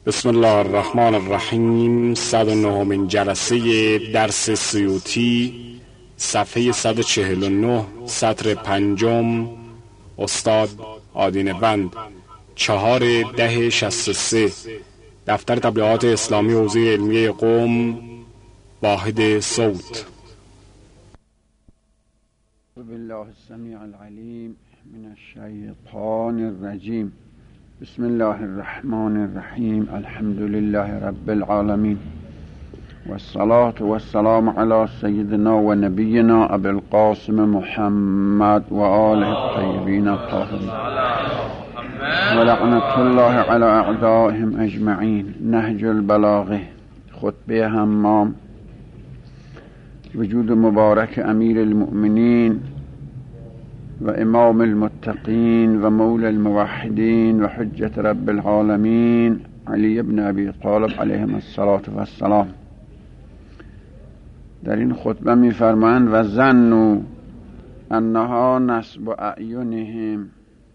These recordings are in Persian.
بسم الله الرحمن الرحیم. 109 جلسه درس سیوطی، صفحه 149، سطر 5. استاد آدینه‌وند، 4/10/63. دفتر تبلیغات اسلامی حوزه علمیه قم، واحد صوت. بالله السمیع العلیم من الشیطان الرجیم. بسم الله الرحمن الرحیم. الحمد لله رب العالمین والصلاة والسلام علی سیدنا و نبینا ابی القاسم محمد و آله الطیبین الطاهرین و لعنة الله علی اعدائهم اجمعین. نهج البلاغه، خطبه حمام. وجود مبارک امیر المؤمنین و امام المتقین و مولا الموحدین و حجت رب العالمین علی ابن ابی طالب علیهم الصلاة و السلام. در این خطبه می فرمایند و ظنوا انها نصب اعینهم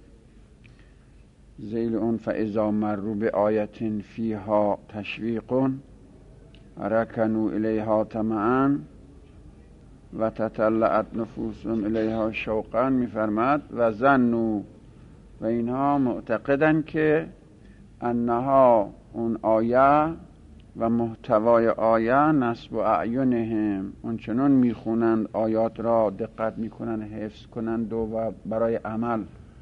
ذیل اون فاذا مروا بآیة فیها تشویق رکنوا الیها طمعا و تطلعت نفوسهم الیها شوقا. میفرماد و ظنوا، و اینها معتقدند که انها اون آیه و محتوای آیه نصب اعینهم، اون چنان میخونند آیات را، دقت میکنند، حفظ کنند و برای عمل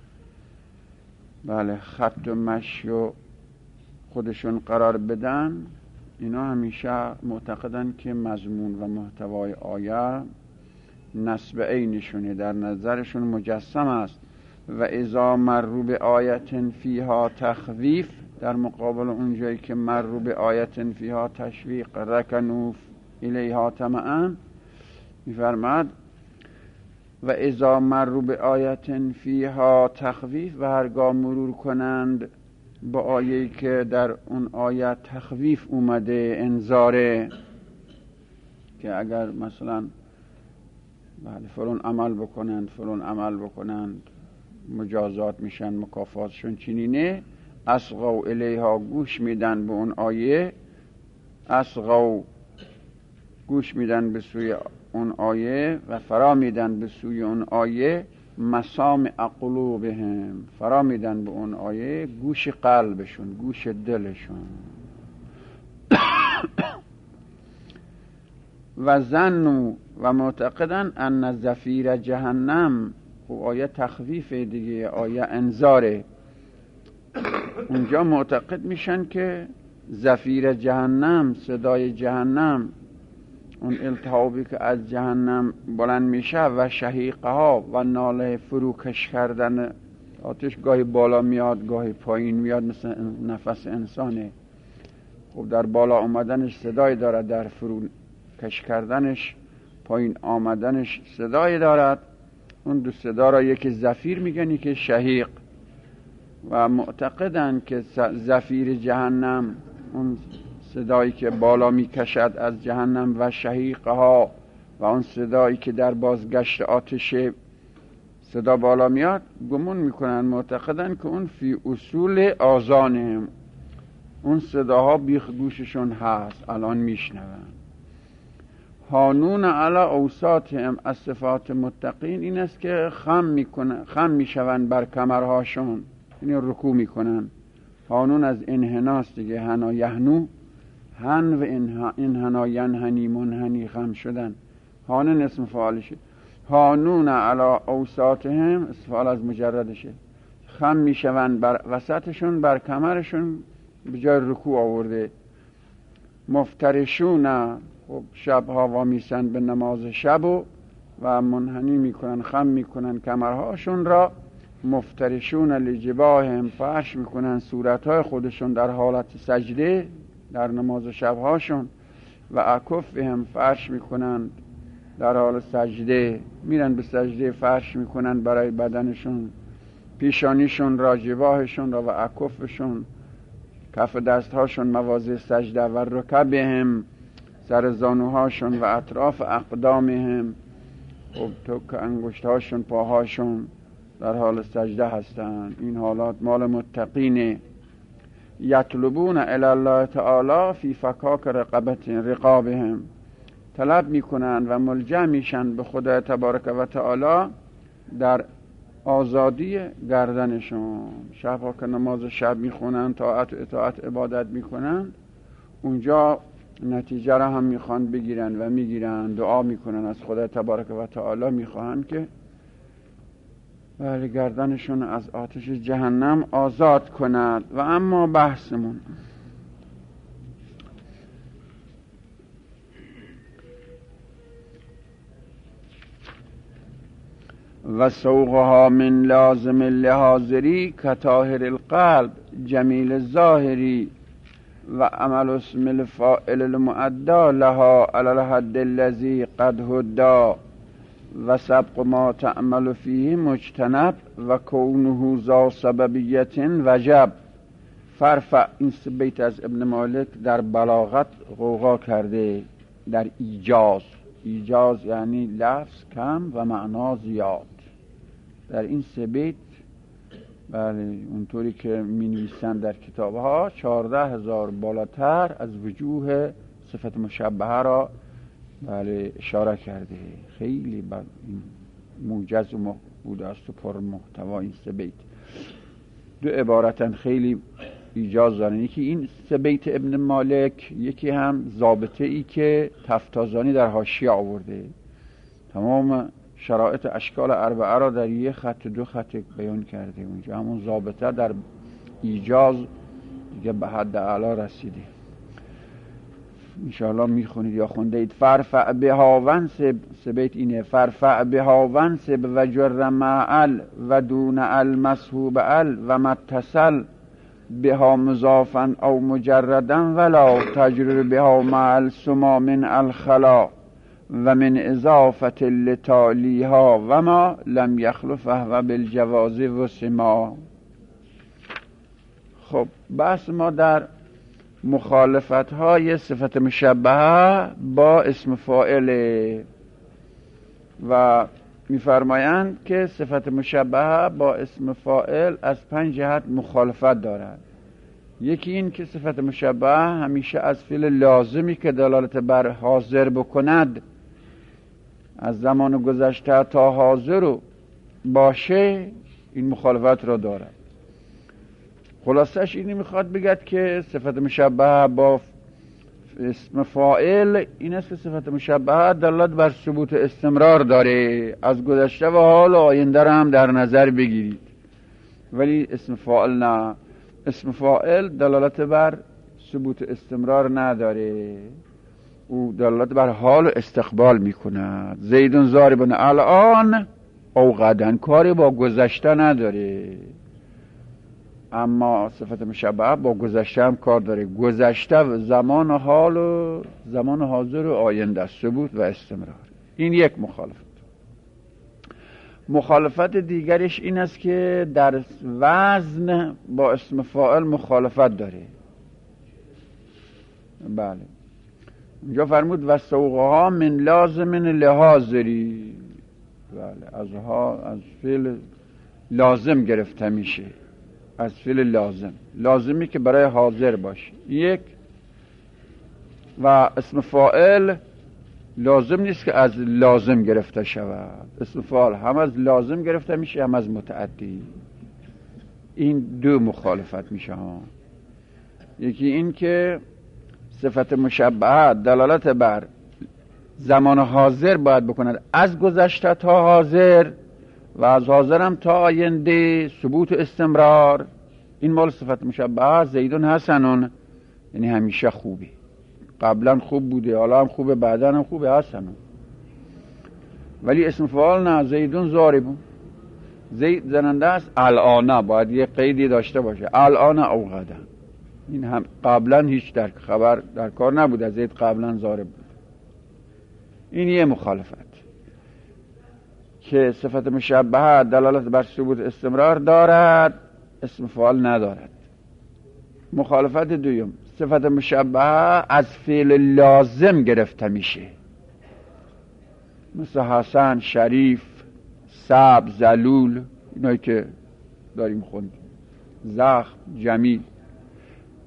خط و مشی و خودشون قرار بدن. اینا همیشه معتقدند که مضمون و محتوای آیه نصب عینشونه، در نظرشون مجسم است. و اذا مروا بآیة فیها تخویف، در مقابل اونجایی که مروا بآیة فیها تشویق رکنوا الیها طمعا، میفرماد و اذا مروا بآیة فیها تخویف، و هرگاه مرور کنند با آیه‌ای که در اون آیه تخویف اومده، انذاره، که اگر مثلا فلان عمل بکنند مجازات میشن، مکافاتشون چنینه، اصغوا الیها، گوش میدن به اون آیه، اصغوا، گوش میدن به سوی اون آیه و فرا میدن به سوی اون آیه، مسامع قلوبهم، فرا میدن به اون آیه گوش قلبشون، گوش دلشون. و ظنوا، و معتقدن ان زفیر جهنم، خب آیه تخویفه دیگه، آیه انذاره، اونجا معتقد میشن که زفیر جهنم، صدای جهنم، اون التهابی که از جهنم بلند میشه و شهیقه ها و ناله فروکش کردن آتش، گاهی بالا میاد گاهی پایین میاد، مثل نفس انسانه. خب در بالا آمدنش صدای دارد، در فروکش کردنش، پایین آمدنش صدای دارد. اون دو صدا را یکی زفیر میگن، یکی شهیق. و معتقدن که زفیر جهنم، اون صدایی که بالا میکشد از جهنم، و شهیقه ها و اون صدایی که در بازگشت آتش صدا بالا میاد، گمون میکنن، معتقدن که اون فی اصول آذانهم، اون صداها بیخ گوششون هست، الان میشنون. حانون علی اوساطهم، از صفات متقین این است که خم میشون بر کمرهاشون، یعنی رکوع میکنن. حانون از انحناست دیگه، حنا یحنو، هن و انحنا ینحنی، منحنی، خم شدن. حانون اسم فاعلشه. حانون علی اوساطهم اسم فاعل از مجردشه. خم میشون بر وسطشون، بر کمرشون، به جای رکوع آورده. مفترشون، خب شبها وامیسن به نماز شب و منحنی میکنن، خم میکنن کمرهاشون را. مفترشون لجباههم، فرش میکنن صورتهای خودشون در حالت سجده در نماز شبهاشون. و اکفهم، فرش میکنن در حال سجده، میرن به سجده، فرش میکنن برای بدنشون، پیشانیشون را، جباهشون را، و اکفشون، کف دستهاشون، مواضع سجده، و رکبهم، سر زانوهاشون، و اطراف اقدامهم، خب تو که انگشتهاشون، پاهاشون در حال سجده هستند. این حالات مال متقینه. یطلبون الی الله تعالی فی فکاک رقابهم، طلب میکنن و ملجأ میشن به خدا تبارک و تعالی در آزادی گردنشون. شبها که نماز شب میخونن، طاعت و اطاعت عبادت میکنن، اونجا نتیجه را هم میخوان بگیرن و میگیرن، دعا میکنن از خدا تبارک و تعالی، میخواهن که گردنشون از آتش جهنم آزاد کند. و اما بحثمون و سوقها من لازم لحاظری کطاهر القلب جمیل الظاهری و عمل اسم الفاعل المؤدا لها علی الحد الذی قد هدا و سبق ما تعمل فیه مجتنب و کونه ذا سببیت وجب. فرفع، این بیت از ابن مالک در بلاغت غوغا کرده در ایجاز. ایجاز یعنی لفظ کم و معنا زیاد. در این سه بیت بله اونطوری که می نویسن در کتابها 14,000 بالاتر از وجوه صفت مشبهه را بله اشاره کرده. خیلی موجز و بوده است و پر محتوا این سه بیت. دو عبارتن خیلی ایجاز دارن، یکی این سه بیت ابن مالک، یکی هم ضابطه ای که تفتازانی در حاشیه آورده. تمام شرایط اشکال اربعه را در یک خط دو خط بیان کرده. اونجا همون ضابطه در ایجاز دیگه به حد اعلا رسیده. انشاءالله میخونید یا خونده اید. فرفع بها ونسب، سه بیت اینه. فرفع بها ونسب و جر معل و دون المسحوب ال و متصل بها مضافا او مجردا ولا تجرر بها مع السما من الخلا و من اضافت لتالیها و ما لم یخلف و بالجواز و سما. خب بحث ما در مخالفت های صفت مشبهه با اسم فاعل و میفرمایند که صفت مشبهه با اسم فاعل از 5 جهت مخالفت دارد. یکی این که صفت مشبهه همیشه از فعل لازمی که دلالت بر حاضر بکند از زمان گذشته تا حاضر باشه، این مخالفت را دارد. خلاصش اینی میخواد بگد که صفت مشبهه با اسم فاعل این است که صفت مشبهه دلالت بر ثبوت استمرار داره، از گذشته و حال و آینده را هم در نظر بگیرید. ولی اسم فاعل نه، اسم فاعل دلالت بر ثبوت استمرار نداره، او دلالت بر حال و استقبال میکند. زیدون ضاربون الان او غدن، کاری با گذشته نداره. اما صفت مشبهه با گذشته هم کار داره. گذشته زمان و حال و زمان حاضر و آینده، ثبوت و استمرار. این یک مخالفت. مخالفت دیگرش این است که در وزن با اسم فاعل مخالفت داره. بله اینجا فرمود و سوقها من لازم لحاظری. بله از فعل لازم گرفته میشه، از فعل لازمی که برای حاضر باشه. یک و اسم فاعل لازم نیست که از لازم گرفته شود. اسم فاعل هم از لازم گرفته میشه هم از متعدی. این دو مخالفت میشه ها. یکی این که صفت مشبهه دلالت بر زمان حاضر باید بکند، از گذشته تا حاضر و از حاضرم تا آینده، ثبوت استمرار. این مال صفت مشبهه. زیدون حسنون یعنی همیشه خوبه، قبلا خوب بوده، حالا هم خوبه، بعدا هم خوبه، حسنون. ولی اسم فاعل نه، زیدون ضاربون، زید زننده است. الان باید یه قیدی داشته باشه، الان او غدا. این هم قبلا هیچ در خبر در کار نبوده، زید قبلا ضارب بود. این یه مخالفت که صفت مشبهه دلالت بر ثبوت استمرار دارد، اسم فاعل ندارد. مخالفت دوم، صفت مشبهه از فعل لازم گرفته میشه، مثل حسن، شریف، سبز، ذلول، اینایی که داریم خوندیم، زخم، جمیل.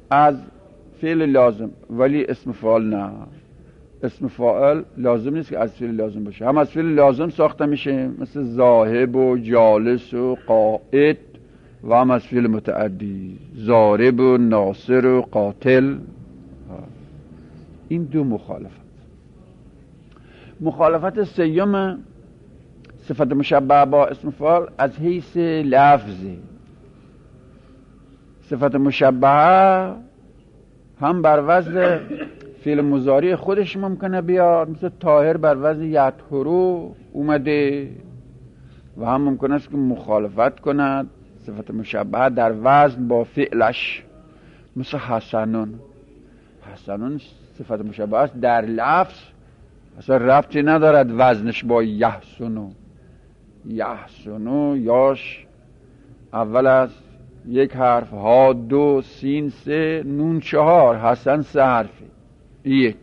از فعل لازم، ولی اسم فاعل نه. اسم فاعل لازم نیست که از فعل لازم باشه، هم از فعل لازم ساخته میشه مثل ذاهب و جالس و قائد، و هم از فعل متعدی ضارب و ناصر و قاتل. این دو مخالفت سیوم صفت مشبهه با اسم فاعل از حیث لفظی. صفت مشبهه هم بر وزن فعل مضارع خودش ممکنه بیاد، مثل طاهر بر وزن یطهرو اومده، و هم ممکن است که مخالفت کند صفت مشبهه در وزن با فعلش، مثل حسنون. حسنون صفت مشبهه است در لفظ، اصلا ربطی ندارد وزنش با یحسنو. یحسنو یاش اول از یک حرف، ها دو، سین سه، نون چهار، حسن سه حرفی یک.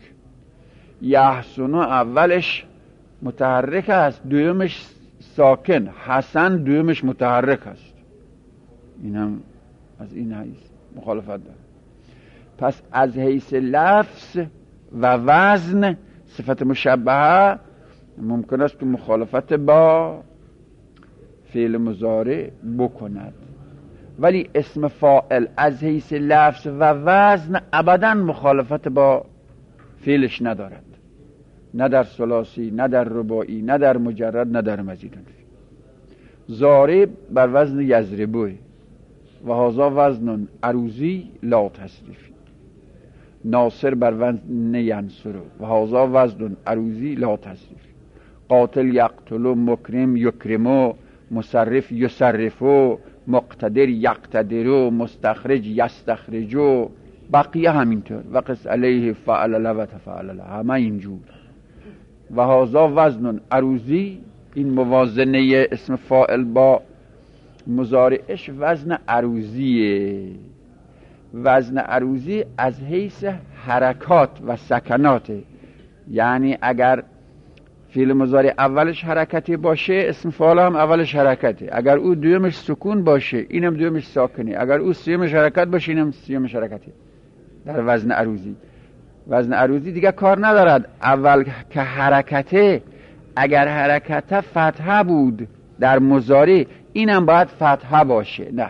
یحسنو اولش متحرک است، دویمش ساکن. حسن دویمش متحرک است. این هم از این حیث مخالفت داره. پس از حیث لفظ و وزن صفت مشبهه ممکن است که مخالفت با فعل مضارع بکند، ولی اسم فاعل از حیث لفظ و وزن ابدا مخالفت با فعلش ندارد، نه در ثلاثی، نه در رباعی، نه در مجرد، نه در مزید. ضارب بر وزن یضربه و هذا وزن عروضی لا تصریفی. ناصر بر وزن ینصر و هذا وزن عروضی لا تصریفی. قاتل یقتل، مکرم یکرم، مصرف یصرف، مقتدر یقتدر، مستخرج یستخرج، بقیه همینطور. و قس علیه فعل و تفعل، همه اینجور. و هذا وزن عروضی، این موازنه اسم فاعل با مضارعش وزن عروضیه. وزن عروضی از حیث حرکات و سکناته، یعنی اگر فعل مضارع اولش حرکتی باشه اسم فاعل هم اولش حرکته، اگر او دویمش سکون باشه اینم دویمش ساکنه، اگر او سیومش حرکت باشه اینم سیومش حرکته. در وزن عروضی، وزن عروضی دیگه کار ندارد اول که حرکته، اگر حرکت فتحه بود در مضارع اینم باید فتحه باشه، نه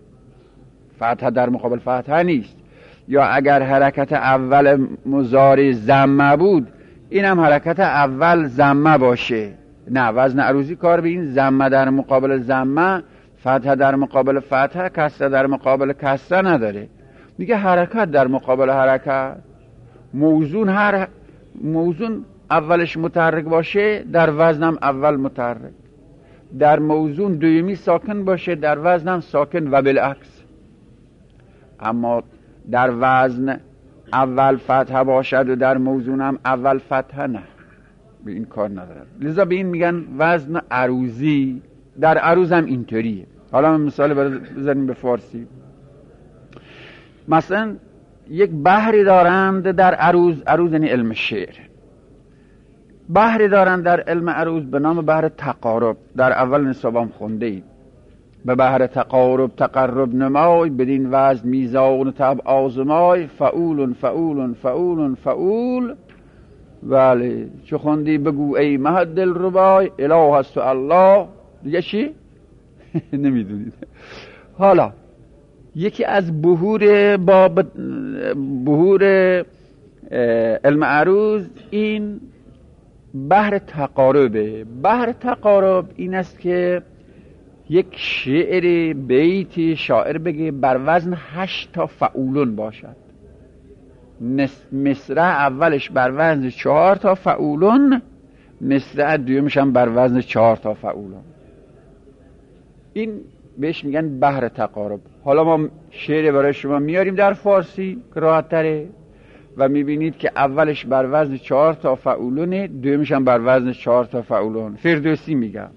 فتحه در مقابل فتحه نیست. یا اگر حرکت اول مضارع ضمه بود اینم حرکت اول ضمه باشه، نه وزن عروضی کار به این ضمه در مقابل ضمه، فتحه در مقابل فتحه، کسره در مقابل کسره نداره. میگه حرکت در مقابل حرکت. موزون هر موزون اولش متحرک باشه در وزنم اول متحرک، در موزون دویمی ساکن باشه در وزنم ساکن و بالعکس. اما در وزن اول فتحه باشد و در موزونم اول فتحه نه، به این کار ندارد. لذا به این میگن وزن عروضی. در عروض هم اینطوریه. حالا من مثال بزنیم به فارسی. مثلا یک بحری دارند در عروض، عروض یعنی علم شعر. بحری دارند در علم عروض به نام بحر تقارب. در اول نصابم خونده اید. به بحر تقارب تقرب نمای، بدین وزن میزان طبع آزمای، فعول فعول فعول فعول. بله چه خوندی بگو ای مه دل ربای، اله هست و الله. دیگه چی؟ نمیدونید. حالا یکی از بهور علم عروض این بحر تقاربه. بحر تقارب این است که یک شعر بیتی شاعر بگه بر وزن 8 تا فعولون باشد. مصرع اولش بر وزن 4 تا فعولون، مصرع دویمش هم بر وزن 4 تا فعولون. این بهش میگن بحر تقارب. حالا ما شعر برای شما میاریم در فارسی که راحت تره و میبینید که اولش بر وزن 4 تا فعولونه، دویمش هم بر وزن 4 تا فعولون. فردوسی میگم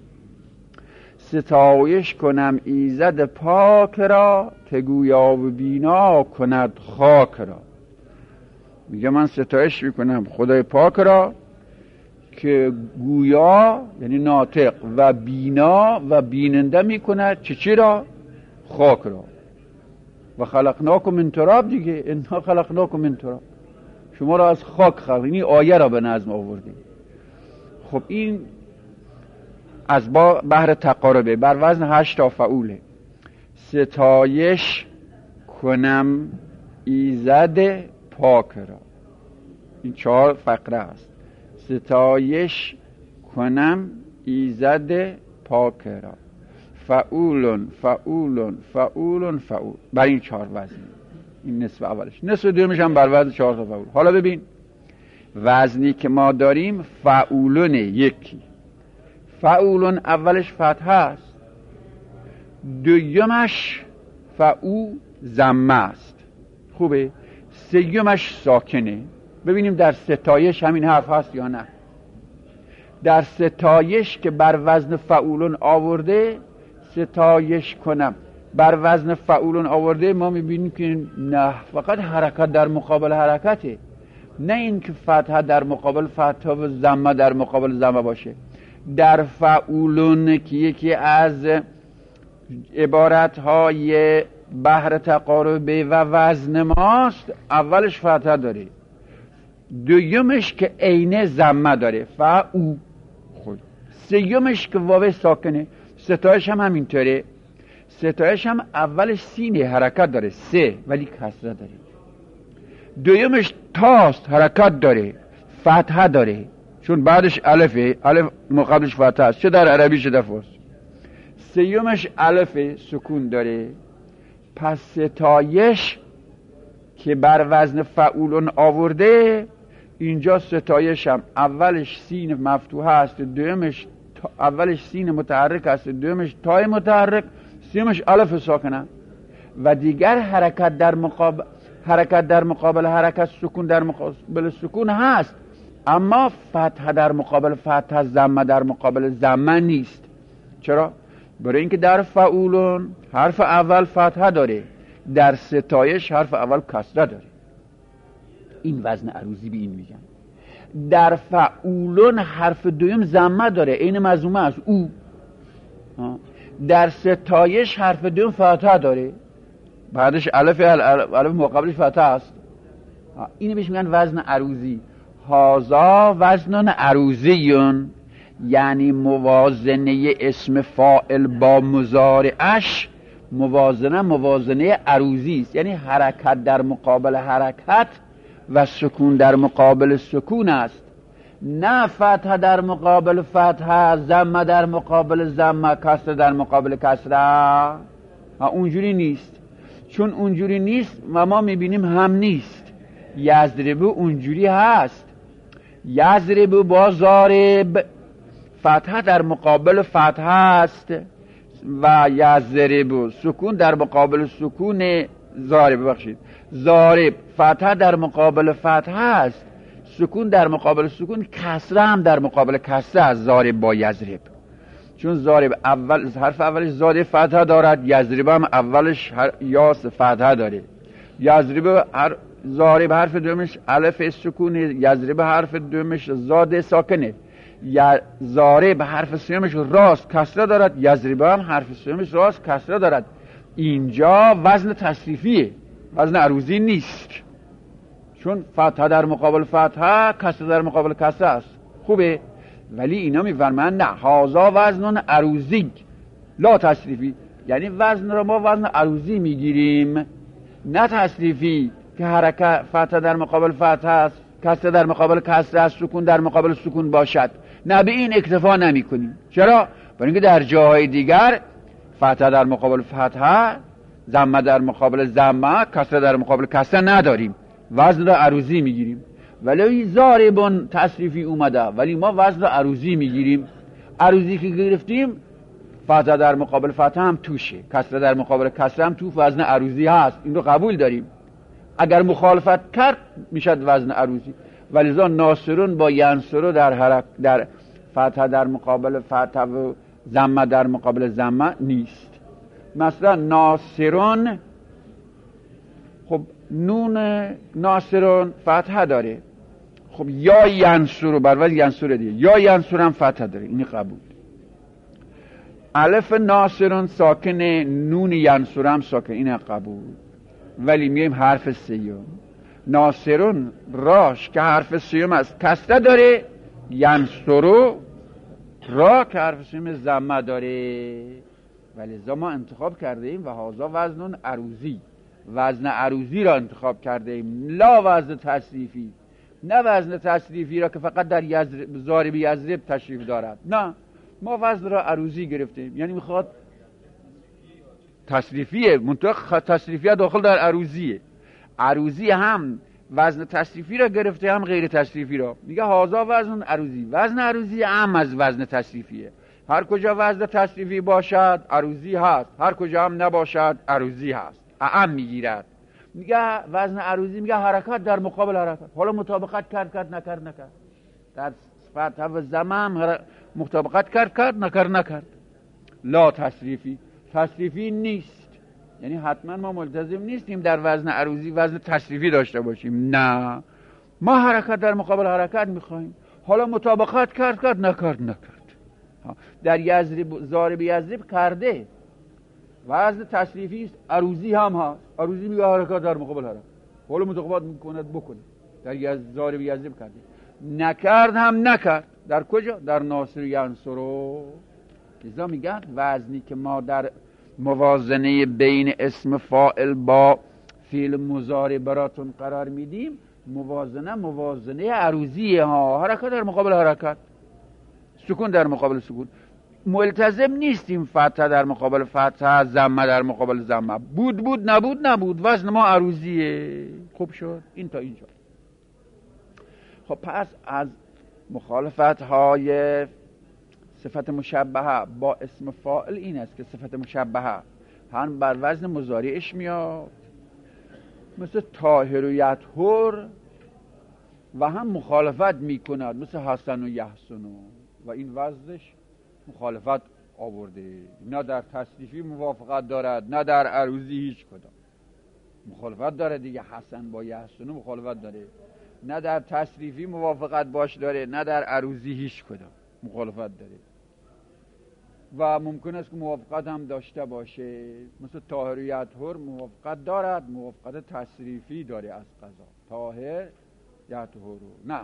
ستایش کنم ایزد پاک را، که گویا و بینا کند خاک را. میگه من ستایش میکنم خدای پاک را که گویا یعنی ناطق و بینا و بیننده میکند چی را؟ خاک را. و خلقناکم من تراب دیگه، انا خلقناکم من تراب، شما را از خاک خلق. این آیه را به نظم آورده. خب این از بحر تقاربه بر وزن 8 تا فعوله. ستایش کنم ایزد پاک را، این 4 فقره است. ستایش کنم ایزد پاک را، فعولن فعولن فعولن فعول، بر این 4 وزن. این نصف اولش. نصف دومش هم بر وزن 4 تا فعول. حالا ببین وزنی که ما داریم فعولن. یکی فعولن اولش فتحه است، دومش فعو ضمه است. خوبه؟ سیومش ساکنه. ببینیم در ستایش همین حرف هست یا نه. در ستایش که بر وزن فعولن آورده، ستایش کنم بر وزن فعولن آورده، ما میبینیم که نه، فقط حرکت در مقابل حرکته، نه این که فتحه در مقابل فتحه و ضمه در مقابل ضمه باشه. در فعولن که یکی از عبارتهای بحر تقاربه و وزن ماست، اولش فتحه داره، دویمش که عین ضمه داره فعو، خود سیومش که واو ساکنه. ستایش هم همینطوره. ستایش هم اولش سینه، حرکت داره، سه، ولی کسره داره. دویمش تاست، حرکت داره، فتحه داره، چون بعدش الفه، الف مقابلش فتحه است، چه در عربی چه در فارسی. سیومش الف سکون داره. پس ستایش که بر وزن فعولن آورده، اینجا ستایش هم اولش سین مفتوحه است، دومش اولش سین متحرک است، دومش تای متحرک، سیمش الف ساکنه. و دیگر حرکت در مقابل حرکت، سکون در مقابل سکون هست، اما فتحه در مقابل فتحه، ضمه در مقابل ضمه نیست. چرا؟ برای اینکه در فعولن حرف اول فتحه داره، در ستایش حرف اول کسره داره. این وزن عروضی به این میگن. در فعولن حرف دوم ضمه داره، این مضمومه است او. در ستایش حرف دوم فتحه داره، بعدش الف مقابلش فتحه است. اینو بهش میگن وزن عروضی. هازا وزن عروضیون، یعنی موازنه اسم فاعل با مضارعش موازنه عروضی است، یعنی حرکت در مقابل حرکت و سکون در مقابل سکون است، نه فتحه در مقابل فتحه، ضمه در مقابل ضمه، کسره در مقابل کسره. اونجوری نیست. چون اونجوری نیست و ما میبینیم هم نیست. یضربو اونجوری هست، یضربو با ضارب فتحه در مقابل فتحه است و یضربو سکون در مقابل سکون ضارب. بخشید ضارب فتحه در مقابل فتحه است، سکون در مقابل سکون، کسره هم در مقابل کسره از ضارب با یضرب. چون ضارب اول حرف اولش زاد فتحه دارد، یضرب هم اولش یاس فتحه داره. یضرب ضارب حرف دومش الف سکون، یضرب حرف دومش زاد ساکنه. ضارب حرف سومش راست کسره دارد، یضرب هم حرف سومش راست کسره دارد. اینجا وزن تصریفیه، وزن عروضی نیست، چون فتحه در مقابل فتحه، کسره در مقابل کسره است. خوبه؟ ولی اینا میفرمایند نه، هازا وزن عروضی لا تصریفی، یعنی وزن را ما وزن عروضی میگیریم، نه تصریفی که حرکت فتحه در مقابل فتحه است، کسره در مقابل کسره است، سکون در مقابل سکون باشد. نه، به این اکتفا نمی کنیم. چرا؟ برای اینکه در جاهای دیگر فتحه در مقابل فتحه، ضمه در مقابل ضمه، کسره در مقابل کسره نداریم، وزن را عروضی میگیریم. ولی ضاربون تصریفی اومده، ولی ما وزن را عروضی میگیریم. عروضی که گرفتیم فتحه در مقابل فتحه هم توشه، کسره در مقابل کسره هم تو، وزن عروضی هست، این رو قبول داریم. اگر مخالفت کرد میشد وزن عروضی. ولذا ناصرون با ینصرو در فتحه در مقابل فتحه و ضمه در مقابل ضمه نیست. مثلا ناصرون، خب نون ناصرون فتحه داره، خب یا ینصرو بر وزن ینصره دیگه، یا ینصر هم فتحه داره، این قبول. الف ناصرون ساکنه، نون ینصر هم ساکنه، این قبول. ولی میگیم حرف سیوم. ناصرون راش که حرف سیوم است کسره داره، ینصرو را که حرف سیوم ضمه داره. ولی ما انتخاب کرده ایم و هازا وزن عروضی، وزن عروضی را انتخاب کرده ایم، لا وزن تصریفی، نه وزن تصریفی را که فقط در ضارب یضرب تشریف دارد. نه، ما وزن را عروضی گرفتیم، یعنی میخواد تصریفیه، منطقه تصریفیه داخل در عروضیه. عروضی هم وزن تصریفی را گرفته هم غیر تصریفی را. میگه هازا وزن عروضی، وزن عروضی هم از وزن تصریفیه. هر کجا وزن تصریفی باشد عروضی هست، هر کجا هم نباشد عروضی هست، اعم میگیرد. میگه وزن عروضی میگه حرکت در مقابل حرکت. حالا مطابقت کرد نکرد. در صفت و زمان مطابقت کرد نکرد. لا تصریفی نیست، یعنی حتما ما ملتزم نیستیم در وزن عروضی وزن تصریفی داشته باشیم. نه، ما حرکت در مقابل حرکت میخوایم. حالا مطابقت کرد نکرد. در ضارب یضرب کرده وزن تصریفی است، عروضی هم هست. عروضی میگه حرکت در مقابل حرکت، حالا مطابقت میکند بکنه. در ضارب یضرب کرده، نکرد هم نکرد. در کجا؟ در ناصر ینصرو. لذا میگن وزنی که ما در موازنه بین اسم فاعل با فعل مضارع براتون قرار میدیم، موازنه عروضیه ها. حرکت در مقابل حرکت، سکون در مقابل سکون. ملتزم نیستیم فتحه در مقابل فتحه، ضمه در مقابل ضمه. بود نبود. وزن ما عروضیه. خوب شد این تا اینجا. خب پس از مخالفت های صفت مشبهه با اسم فاعل این است که صفت مشبهه هم بر وزن مضارعش میاد، مثل طاهر و یطهر، و هم مخالفت میکند مثل حسن و یحسن، و این وزنش مخالفت آورده. نه در تصریفی موافقت دارد نه در عروضی هیچ کدام. مخالفت داره دیگه، حسن با یحسن مخالفت داره. نه در تصریفی موافقت باش داره نه در عروضی هیچ کدام مخالفت داره. و ممکن است که موافقت هم داشته باشه، مثل طاهر و یطهر موافقت دارد، موافقت تصریفی داره از قضا. طاهر یطهر نه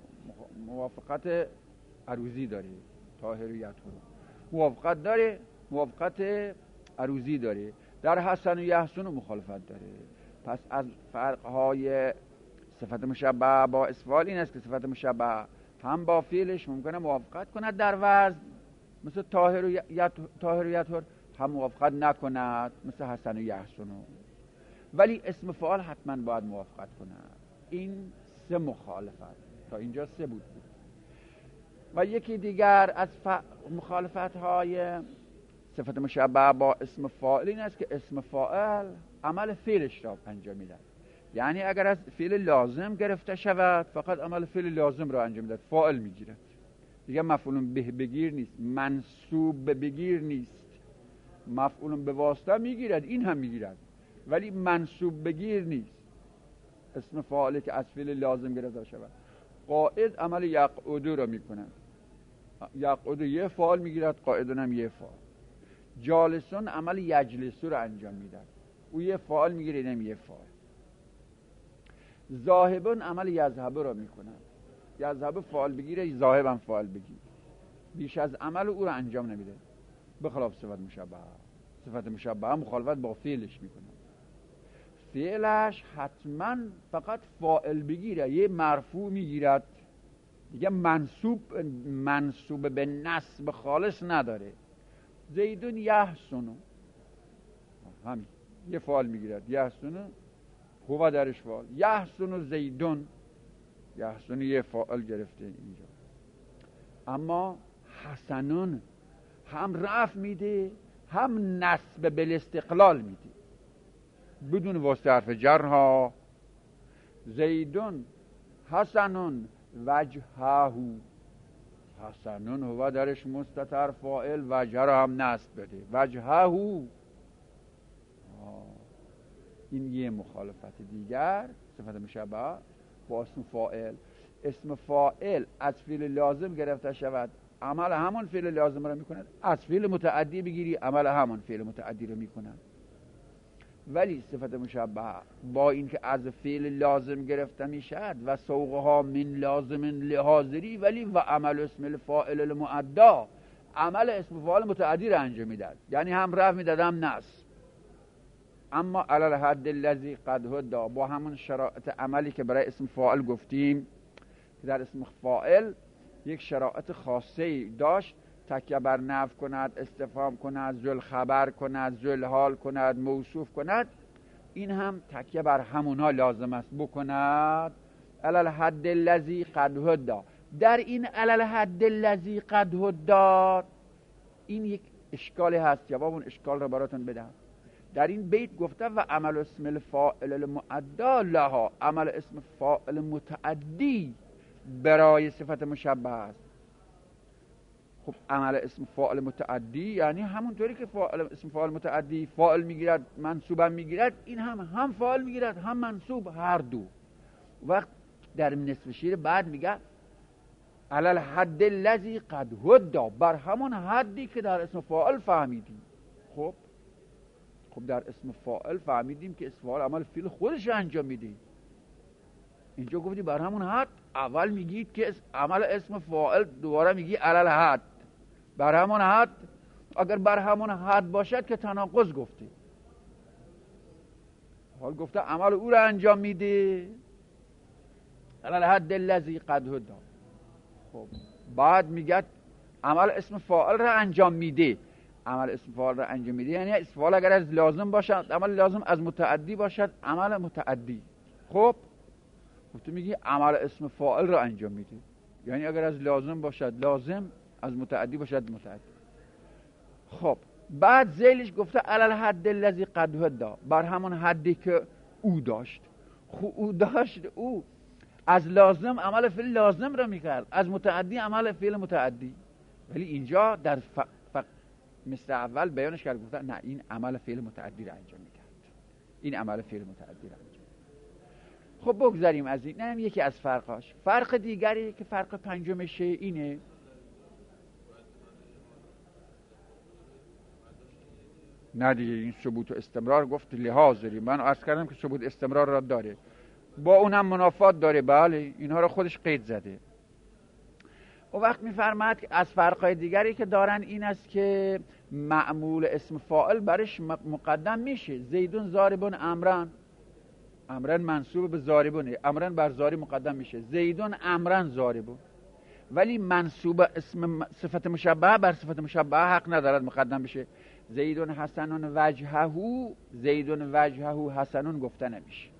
موافقت عروضی داره. طاهر و یطهر موافقت داره، موافقت عروضی داره. در حسن و یحسن مخالفت داره. پس از فرقهای صفت مشبه با اسفال این است که صفت مشبه هم با فعلش ممکنه موافقت کند در وزن، مثل طاهر و یطهر، هم موافقت نکند مثل حسن و یحسن. ولی اسم فاعل حتما باید موافقت کند. این 3 مخالفت. تا اینجا 3 بود. و یکی دیگر از مخالفت های صفت مشبه با اسم فاعل این است که اسم فاعل عمل فعلش را انجام میدهد. یعنی اگر از فعل لازم گرفته شود فقط عمل فعل لازم را انجام میدهد، فاعل میگیرد دیگه. مفعول به بگیر نیست، منصوب بگیر نیست. مفعول به واسطه میگیرد، این هم میگیرد، ولی منصوب بگیر نیست. اسم فاعلی که از فعل لازم گرفته شود. قائد عمل یقعد را میکند، یقعد یه فاعل میگیرد، قائدون هم یه فاعل. جالسون عمل یجلسو را انجام میدهد، او یه فاعل میگیره، اینم یه فاعل. ذاهبون عمل یذهب را میکند، یذهب فاعل بگیره، ذاهب هم فاعل بگیره. بیش از عمل او را انجام نمیده، بخلاف صفت مشبهه. صفت مشبهه مخالفت با فعلش میکنه. فعلش حتما فقط فاعل بگیره، یه مرفوع میگیرد دیگه، منصوب به نصب خالص نداره. زیدون یحسن، همین یه فاعل میگیرد، یحسن هو درش فاعل، یحسن زیدون، یحسن یه فاعل گرفته اینجا. اما حسنون هم رفع میده هم نصب بالاستقلال میده بدون واسطه حرف جرها. زیدون حسنون وجهه، حسنون هو درش مستتر فاعل، وجهه را هم نصب بده، وجهه. این یه مخالفت دیگر صفت مشبه با اسم فاعل. اسم فاعل از فعل لازم گرفته شود، عمل همون فعل لازم را میکند. از فعل متعدی بگیری، عمل همون فعل متعدی را میکند. ولی صفت مشبهه با اینکه از فعل لازم گرفته میشد و سوقها من لازم لحاضری، ولی و عمل اسم الفاعل المعدا، عمل اسم فاعل متعدی را انجام میداد، یعنی هم رفع میداد هم نصب. اما علی الحد الذی قد هدا، با همون شرایط عملی که برای اسم فاعل گفتیم که در اسم فاعل یک شرایط خاصه داشت، تکیه بر نفی کند، استفهام کند، ذل خبر کند، ذل حال کند، موصوف کند، این هم تکیه بر همونها لازم است بکند. علی الحد الذی قد هدا، در این علی الحد الذی قد هدا این یک اشکالی هست، جواب اون اشکال رو براتون بدم. در این بیت گفته و عمل اسم الفاعل المعدا لها، عمل اسم فاعل متعدی برای صفت مشبه است. خب عمل اسم فاعل متعدی یعنی همونطوری که اسم فاعل متعدی فاعل میگیرد منصوبم میگیرد، این هم فاعل میگیرد هم منصوب، هر دو. وقت در نصف شعر بعد میگه علی الحد الذی قد هدا، بر همون حدی که در اسم فاعل فهمیدیم. خب در اسم فاعل فهمیدیم که اسم فاعل عمل فعل خودش انجام میده. اینجا گفتی بر همون حد، اول میگید که عمل اسم فاعل، دوباره میگی علی الحد، بر همون حد. اگر بر همون حد باشد که تناقض گفتی. حال گفته عمل او را انجام میده علی الحد الذی قد هدا. خب بعد میگه عمل اسم فاعل را انجام میده. عمل اسم فاعل را انجام میده یعنی اسم فاعل اگر از لازم باشد، عمل لازم از متعدی باشد، عمل متعدی. خب تو میگی عمل اسم فاعل را انجام میده یعنی اگر از لازم باشد لازم، از متعدی باشد متعدی. خب بعد ذیلش گفته علی الحد الذی قد هدا، بر همون حدی که او داشت. خب او داشت، او از لازم عمل فعل لازم را میکرد، از متعدی عمل فعل متعدی. ولی اینجا در مثل اول بیانش کرد، گفته نه این عمل فعل متعدی را انجام میکرد، این عمل فعل متعدی را انجام. خب بگذاریم از این، نه یکی از فرقاش. فرق دیگری که فرق پنجمشه اینه نه دیگه، این ثبوت و استمرار گفت لحاظری، من عرض کردم که ثبوت استمرار را داره، با اونم منافات داره، بله اینها را خودش قید زده. و وقت میفرماد که از فرقای دیگری که دارن این است که معمول اسم فاعل برش مقدم میشه. زیدون ضاربون امرن، امرن منصوب به ضاربونه، امرن بر ضاری مقدم میشه. زیدون امرن ضاربون، ولی منصوب اسم صفت مشبهه بر صفت مشبهه حق ندارد مقدم بشه. زیدون حسنون وجههو، زیدون وجههو حسنون گفته نمیشه.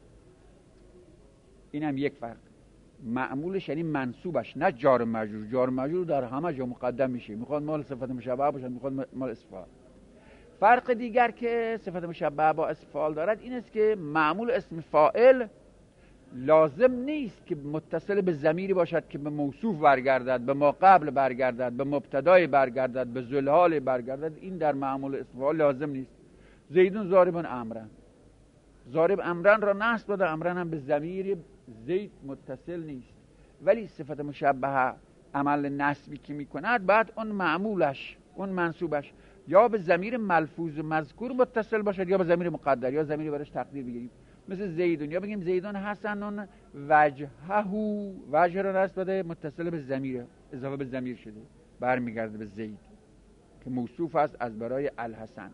این هم یک فرق. معمولش یعنی منصوبش، نه جار مجرور. جار مجرور در همه جا مقدم میشه، میخواد مال صفت مشبهه باشد، میخواد مال اسم فاعل. فرق دیگر که صفت مشبهه با اسم فاعل دارد این است که معمول اسم فاعل لازم نیست که متصل به ضمیری باشد که به موصوف برگردد، به ما قبل برگردد، به مبتدای برگردد، به ذوالحال برگردد. این در معمول اسم فاعل لازم نیست. زیدون ضاربون امرن، ضارب امرن را نصب داده، امرن هم به ضمیر زید متصل نیست. ولی صفت مشبهه عمل نصبی که میکند بعد اون معمولش، اون منصوبش یا به ضمیر ملفوظ مذکور متصل باشد یا به ضمیر مقدر، یا ضمیری برش تقدیر بگیریم مثل زیدون، یا بگیم زیدون حسنون وجههو، وجه را نصب داده متصل به ضمیر، اضافه به ضمیر شده برمیگرده به زید که موصوف است از برای الحسن.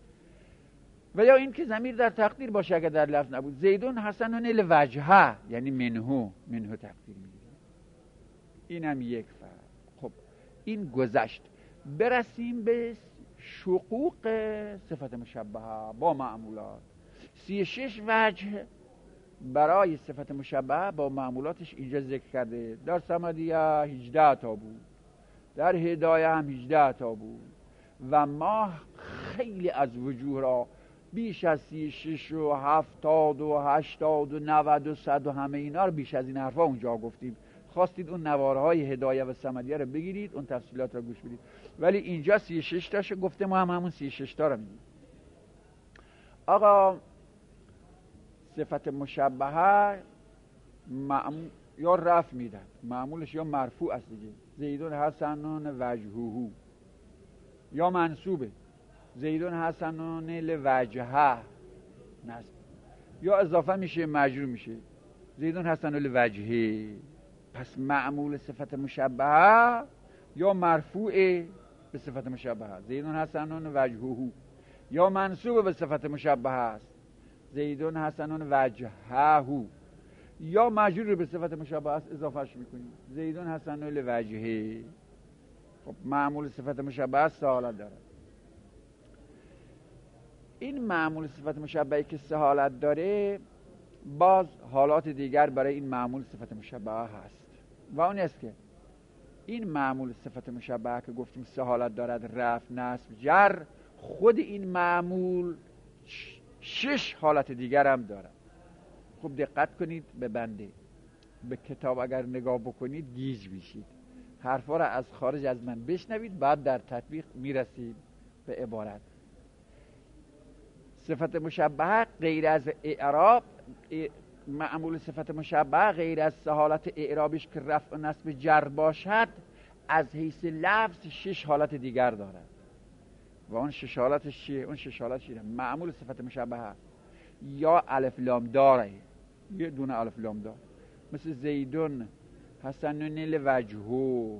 و یا این که ضمیر در تقدیر باشه اگر در لفظ نبود. زیدون حسنون الوجهه یعنی منهو تقدیر میگیره. این هم یک فرق. خب این گذشت، برسیم به شقوق صفت مشبهه با معمولات. 36 وجه برای صفت مشبهه با معمولاتش اینجا ذکر کرده. در صمدیه 18 تا بود، در هدایه هم 18 تا بود، و ما خیلی از وجوه را بیش از 36 و 70 و 80 و 90 و 100 و همه اینا رو بیش از این حرفا اونجا گفتیم. خواستید اون نوارهای هدایه و صمدیه رو بگیرید، اون تفصیلات رو گوش بدید. ولی اینجا 36 تاشو گفته، ما هم همون 36 تا رو میگیم. آقا صفت مشبهه یا رفع میدن، معمولش یا مرفوع است دیگه، زیدون حسنون وجههو، یا منصوبه، زیدون حسنون لوجهه، نصب، یا اضافه میشه مجرور میشه. زیدون حسن الوجهه. پس معمول صفت مشبهه یا مرفوع به صفت مشبهه، زیدون حسن وجهه، یا منصوب به صفت مشبهه است، زیدون حسن وجهه، یا مجرور به صفت مشبهه است اضافهش میکنیم، زیدون حسن الوجهه. خب معمول صفت مشبهه سه حالت داره. این معمول صفت مشبهه که سه حالت داره، باز حالات دیگر برای این معمول صفت مشبهه هست و اون است که این معمول صفت مشبهه که گفتیم سه حالت دارد، رفع، نصب، جر، خود این معمول 6 حالت دیگر هم دارد. خوب دقت کنید به بنده، به کتاب اگر نگاه بکنید گیج میشید، حرفا را از خارج از من بشنوید، بعد در تطبیق میرسید به عبارت. صفت مشبهه غیر از اعراب، معمول صفت مشبهه غیر از سه حالت اعرابش که رفع و نصب جر باشد، از حیث لفظ 6 حالت دیگر دارد. و اون 6 حالتش چیه؟ اون 6 حالت چیه؟ معمول صفت مشبهه یا الف لام داره، یه دونه الف لام دار، مثل زیدون حسن الوجهه.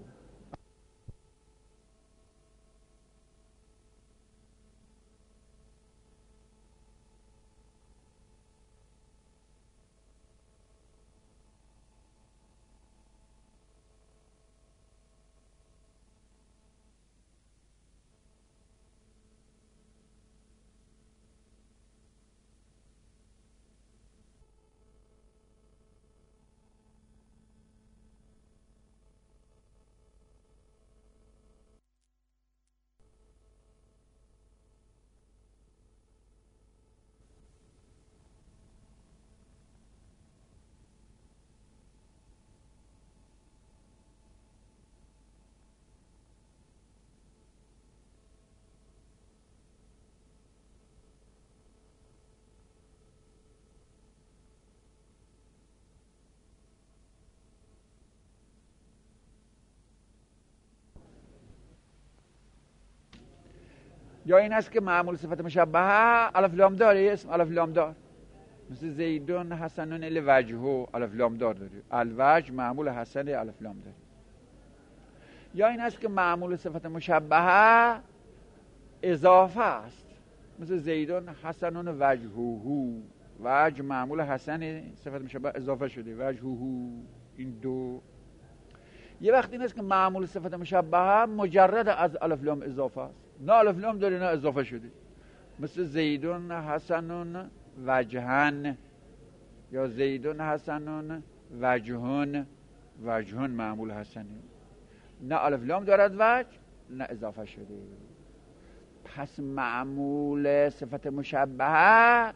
یا این است که معمول صفت مشبهه الف لام داره، اسم الف لام دار، مثل زیدون حسن الوجهه، الف لام دار داره، الوجه معمول حسن الف لام داره. یا این است که معمول صفت مشبهه اضافه است، مثل زیدون حسن وجهه، وجه معمول حسن صفت مشبهه اضافه شده، وجهه. این دو. یه وقت این است که معمول صفت مشبهه مجرد از الف لام اضافه است، نه الف لام داره نه اضافه شده، مثل زیدون حسن وجهن، یا زیدون حسن وجهن، وجهن معمول حسنه، نه الف لام دارد وجه نه اضافه شده. پس معمول صفت مشبهه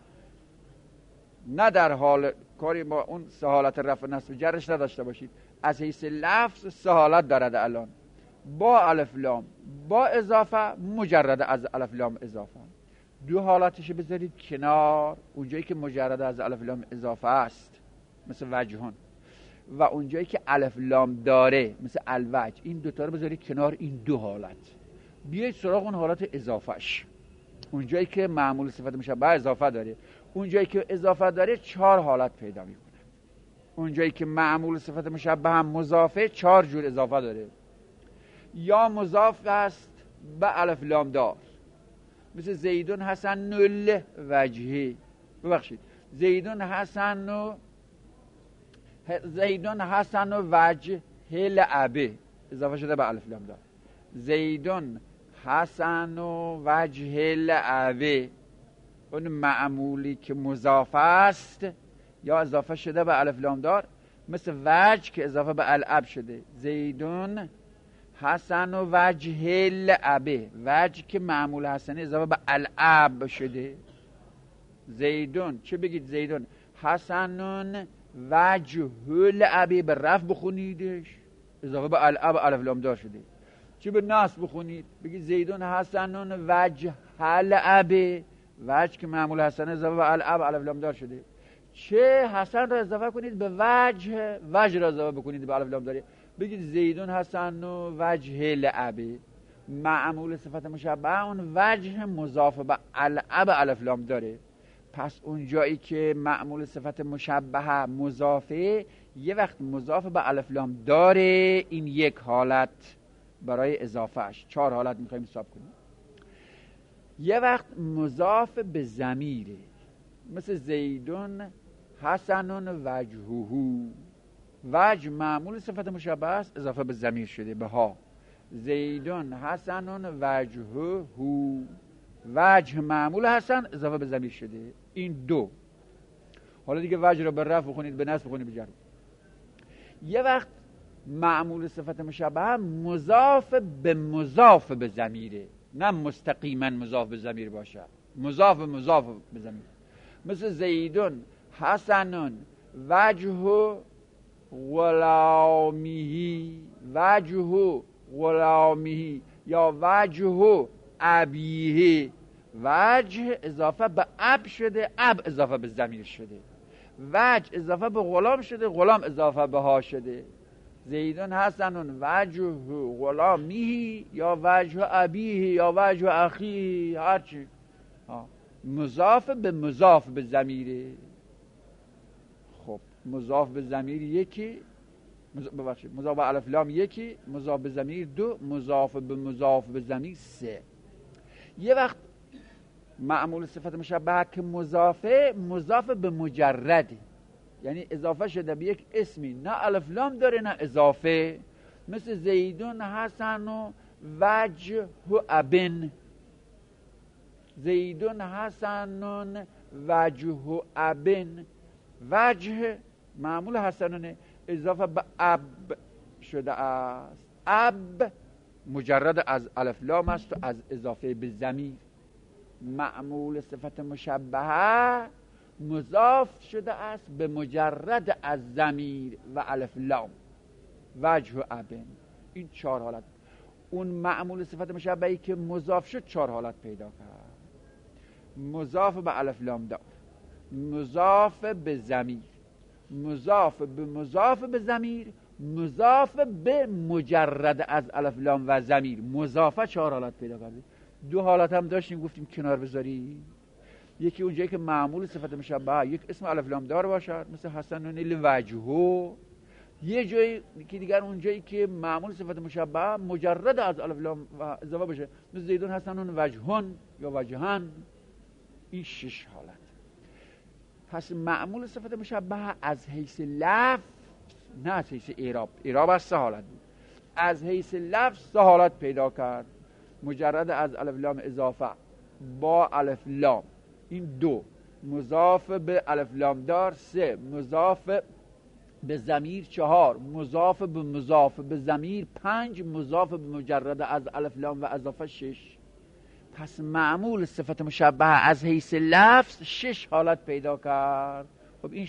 نه در حال کاری با اون سه حالت رفع نصب جرش نداشته باشید، از حیث لفظ سه حالت دارد الان، با الف لام، با اضافه، مجرد از الف لام اضافه. دو حالتش بذارید کنار، اونجایی که مجرد از الف لام اضافه است مثل وجهون، و اونجایی که الف لام داره مثل الوجه، این دوتا رو بذارید کنار، این دو حالت. بیایید سراغ اون حالت اضافهش، اونجایی که معمول صفت مشبهه اضافه داره، اونجایی که اضافه داره 4 حالت پیدا میکنه. اونجایی که معمول صفت مشبهه هم مضافه 4 جور اضافه داره. یا مضاف است به الف لام دار، مثل زیدون حسن الوجهه، ببخشید زیدون حسن وجه الابه اضافه شده به الف لام دار، زیدون حسن وجه الابه، اون معمولی که مضاف است یا اضافه شده به الف لام دار، مثل وجه که اضافه به الاب شده، زیدون حسن و وجه الابه، وجه که معمول حسنه اضافه به الاب شده. زیدون چه بگید؟ زیدون حسنون وجه الابه، به رفع بخونیدش اضافه به الاب الف لام دار شده. چه به نصب بخونید؟ بگید زیدون حسنون وجه الابه، وجه که معمول حسنه اضافه به الاب الف لام دار شده. چه حسن را اضافه کنید به وجه، وجه را اضافه بکنید به الف لام داره، بگید زیدون حسن و وجه الابه، معمول صفت مشبهه اون وجه مضاف به الاب الف لام داره. پس اون جایی که معمول صفت مشبهه مضافه، یه وقت مضاف به الف لام داره، این یک حالت برای اضافهش. 4 حالت میخوایم حساب کنیم. یه وقت مضاف به ضمیره، مثل زیدون حسن وجهه. وجه معمول صفت مشبهه است، اضافه به ضمیر شده به ها. زیدون حسن وجهه، وجه معمول حسن اضافه به ضمیر شده. این 2. حالا دیگه وجه رو به رفع بخونید، به نصب بخونید، به جر. یه وقت معمول صفت مشبهه مضاف به ضمیره، نه مستقیما مضاف به ضمیر باشه، مضاف به ضمیر. مثل زیدون حسن وجه غلامیه، وجه غلامیه یا وجه ابیه. وجه اضافه به اب شده، اب اضافه به ضمیر شده. وجه اضافه به غلام شده، غلام اضافه به ها شده. زیدون حسن وجه غلامیه یا وجه ابیه یا وجه اخیه، هرچی. مضاف به ضمیره. خب مضاف به ضمیر یکی، مضاف به الف لام یکی، مضاف به ضمیر 2، مضاف به ضمیر 3. یه وقت معمول صفت مشبهه که مضاف به مجرده، یعنی اضافه شده به یک اسمی، نه الف لام داره نه اضافه. مثل زیدون حسن و وجه ابن، زیدون حسن وجه ابن. وجه معمول حسنونه اضافه به اب شده است. اب مجرد از الف لام است و از اضافه به ضمیر. معمول صفت مشبهه مضاف شده است به مجرد از ضمیر و الف لام. وجه ابن. این 4 حالت. اون معمول صفت مشبهی که مضاف شد 4 حالت پیدا کرد. مضاف به الف لام دار، مضاف به ضمیر، مضاف به ضمیر، مضاف به مجرد از الف لام و ضمیر. مضافه 4 حالت پیدا کرده. 2 حالت هم داشتیم گفتیم کنار بذاری. یکی اونجایی که معمول صفت مشبهه یک اسم الف لام دار باشد، مثل حسن وجهه. یه جایی که دیگر اونجایی که معمول صفت مشبهه مجرد از الف لام و اضافه بشه، مثل زیدون حسن وجهن یا وجهن. این 6 حالت. پس معمول صفت مشبهه از حیث لفظ، نه از حیث اعراب از 3 حالت بود. از حیث لفظ 3 حالت پیدا کرد. مجرد از الف لام اضافه با الف لام، این 2. مضاف به الف لام دار 3، مضاف به ضمیر 4، مضاف به ضمیر 5، مضاف به مجرد از الف لام و اضافه 6. پس معمول صفت مشبهه از حیث لفظ 6 حالت پیدا کرد. خب این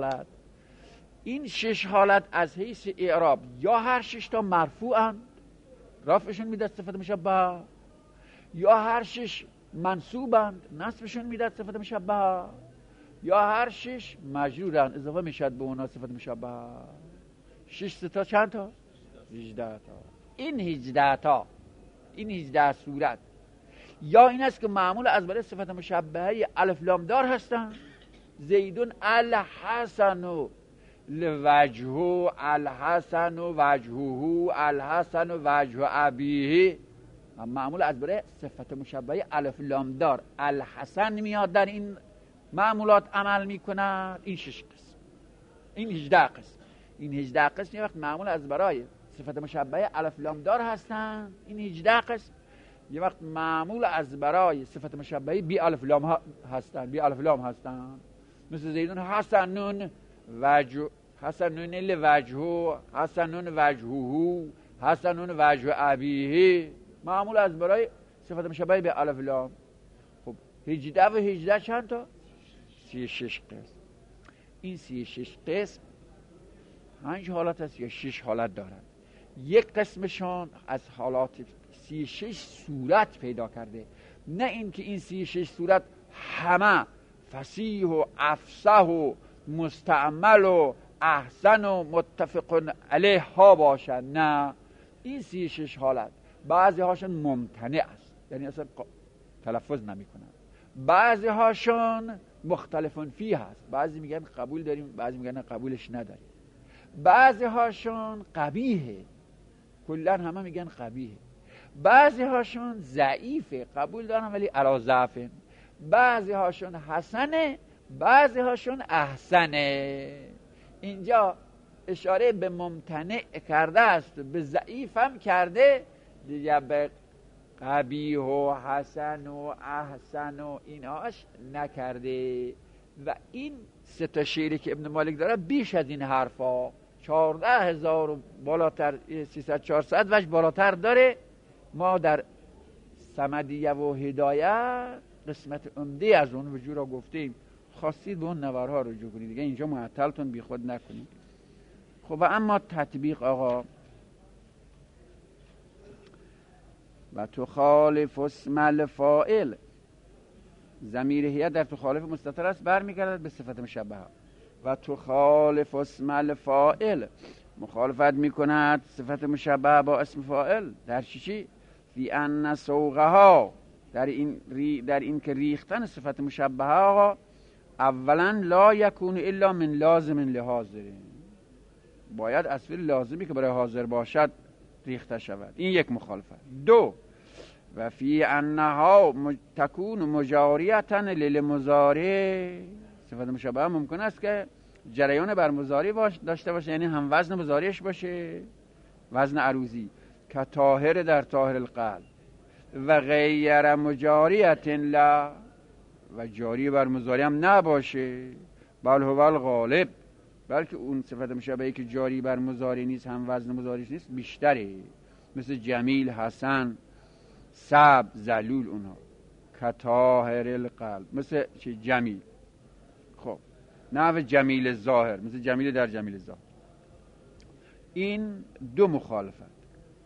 6 حالت از حیث اعراب یا هر 6 تا مرفوعند، رفعشون میداد صفت مشبهه، یا هر 6 منصوبند، نصبشون میداد صفت مشبهه، یا هر 6 مجرورند، اضافه میشد به اونا صفت مشبهه. 6 تا چند تا؟ 18 تا. این 18 صورت یا این است که معمول از برای صفت مشبهه الف لام دار هستن. زیدون الحسن لوجهه، الحسن وجهه، الحسن وجه ابیه. معمول از برای صفت مشبهه الف لام دار الحسن میاد، در این معمولات عمل میکنند. این 6 قسم، این 18 قسم. این 18 قسم یه وقت معمول از برای صفت مشبهه الف لام دار هستند. این 18 قسم یه وقت معمول از برای صفت مشبهه بی الف لام هستند. مثل زیدون حسنون وجه، حسنون لوجهه، حسنون وجهه، حسنون وجه ابیه. معمول از برای صفت مشبهه به الف لام. خب 18 و 18 چند تا؟ 36 قسم. این 36 قسم 5 حالت است یا 6 حالت دارند. یک قسمشان از حالات 36 صورت پیدا کرده، نه اینکه این 36 صورت همه فصیح و افصح و مستعمل و احسن و متفق علیه ها باشن. نه، این 36 حالت بعضی هاشون ممتنع است، یعنی اصلا تلفظ نمی کنن. بعضی هاشون مختلفون فی هست، بعضی میگن قبول داریم، بعضی میگن قبولش نداریم. بعضی هاشون قبیحه، کلا همه میگن قبیحه. بعضی هاشون ضعیفه، قبول دارن ولی علی ضعفه. بعضی هاشون حسنه، بعضی هاشون احسنه. اینجا اشاره به ممتنع کرده است، به ضعیف هم کرده دیگه، به قبیح و حسن و احسن و اینهاش نکرده. و این 3 شعری که ابن مالک داره بیش از این حرفا 14,000 بالاتر، 300-400 وجه بالاتر داره. ما در صمدیه و هدایه قسمت عمده از اون وجود را گفتیم، خواستید به اون نوارها رجوع کنید دیگه، اینجا معطلتون بی خود نکنید. خب و اما تطبیق آقا، و تخالف اسم الفاعل، ضمیر هیئت در تخالف مستتر است، برمیگردد به صفت مشبهه. و تخالف اسم الفاعل، مخالفت میکند صفت مشبهه با اسم فاعل. در چی؟ فی ان سوقها، در این که ریختن صفت مشبهه آقا، اولا لا یکون الا من لازم لحاضر، باید از فعل لازمی که برای حاضر باشد ریخته شود. این یک مخالفت. 2 و فی انها تکون مجاریتا للمضارع، صفت مشابهه ممکن است که جریان بر مضارع داشته باشه، یعنی هم وزن مضارعش باشه وزن عروضی، که طاهر در طاهر القلب، و غیر مجاریت لا، و جاری بر مضارع هم نباشه، بل هو الغالب، بلکه اون صفت مشابهی که جاری بر مضارع نیست، هم وزن مضارعش نیست، بیشتره، مثل جمیل، حسن، سب، ذلول، اونها که طاهر القلب، مثل جمیل. خب نحو جمیل ظاهر، مثل جمیل در جمیل ظاهر. این 2 مخالفت.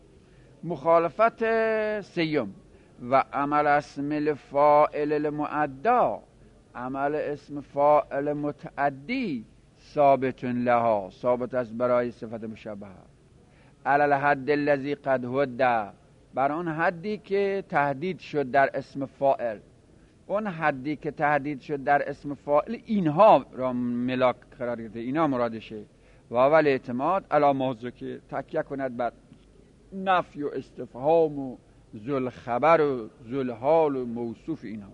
مخالفت 3 و عمل اسم الفاعل المعدا، عمل اسم فاعل متعدی ثابت لها، ثابت است برای صفت مشبهه، علی الحد الذی قد هد، بر اون حدی که تهدید شد در اسم فاعل. اون حدی که تهدید شد در اسم فاعل اینها را ملاک قرار گرفته، اینا مرادشه. و اول اعتماد علی موضوع که تکیه کند بر نفی و استفهام و ذل خبر و ذل حال و موصوف اینها،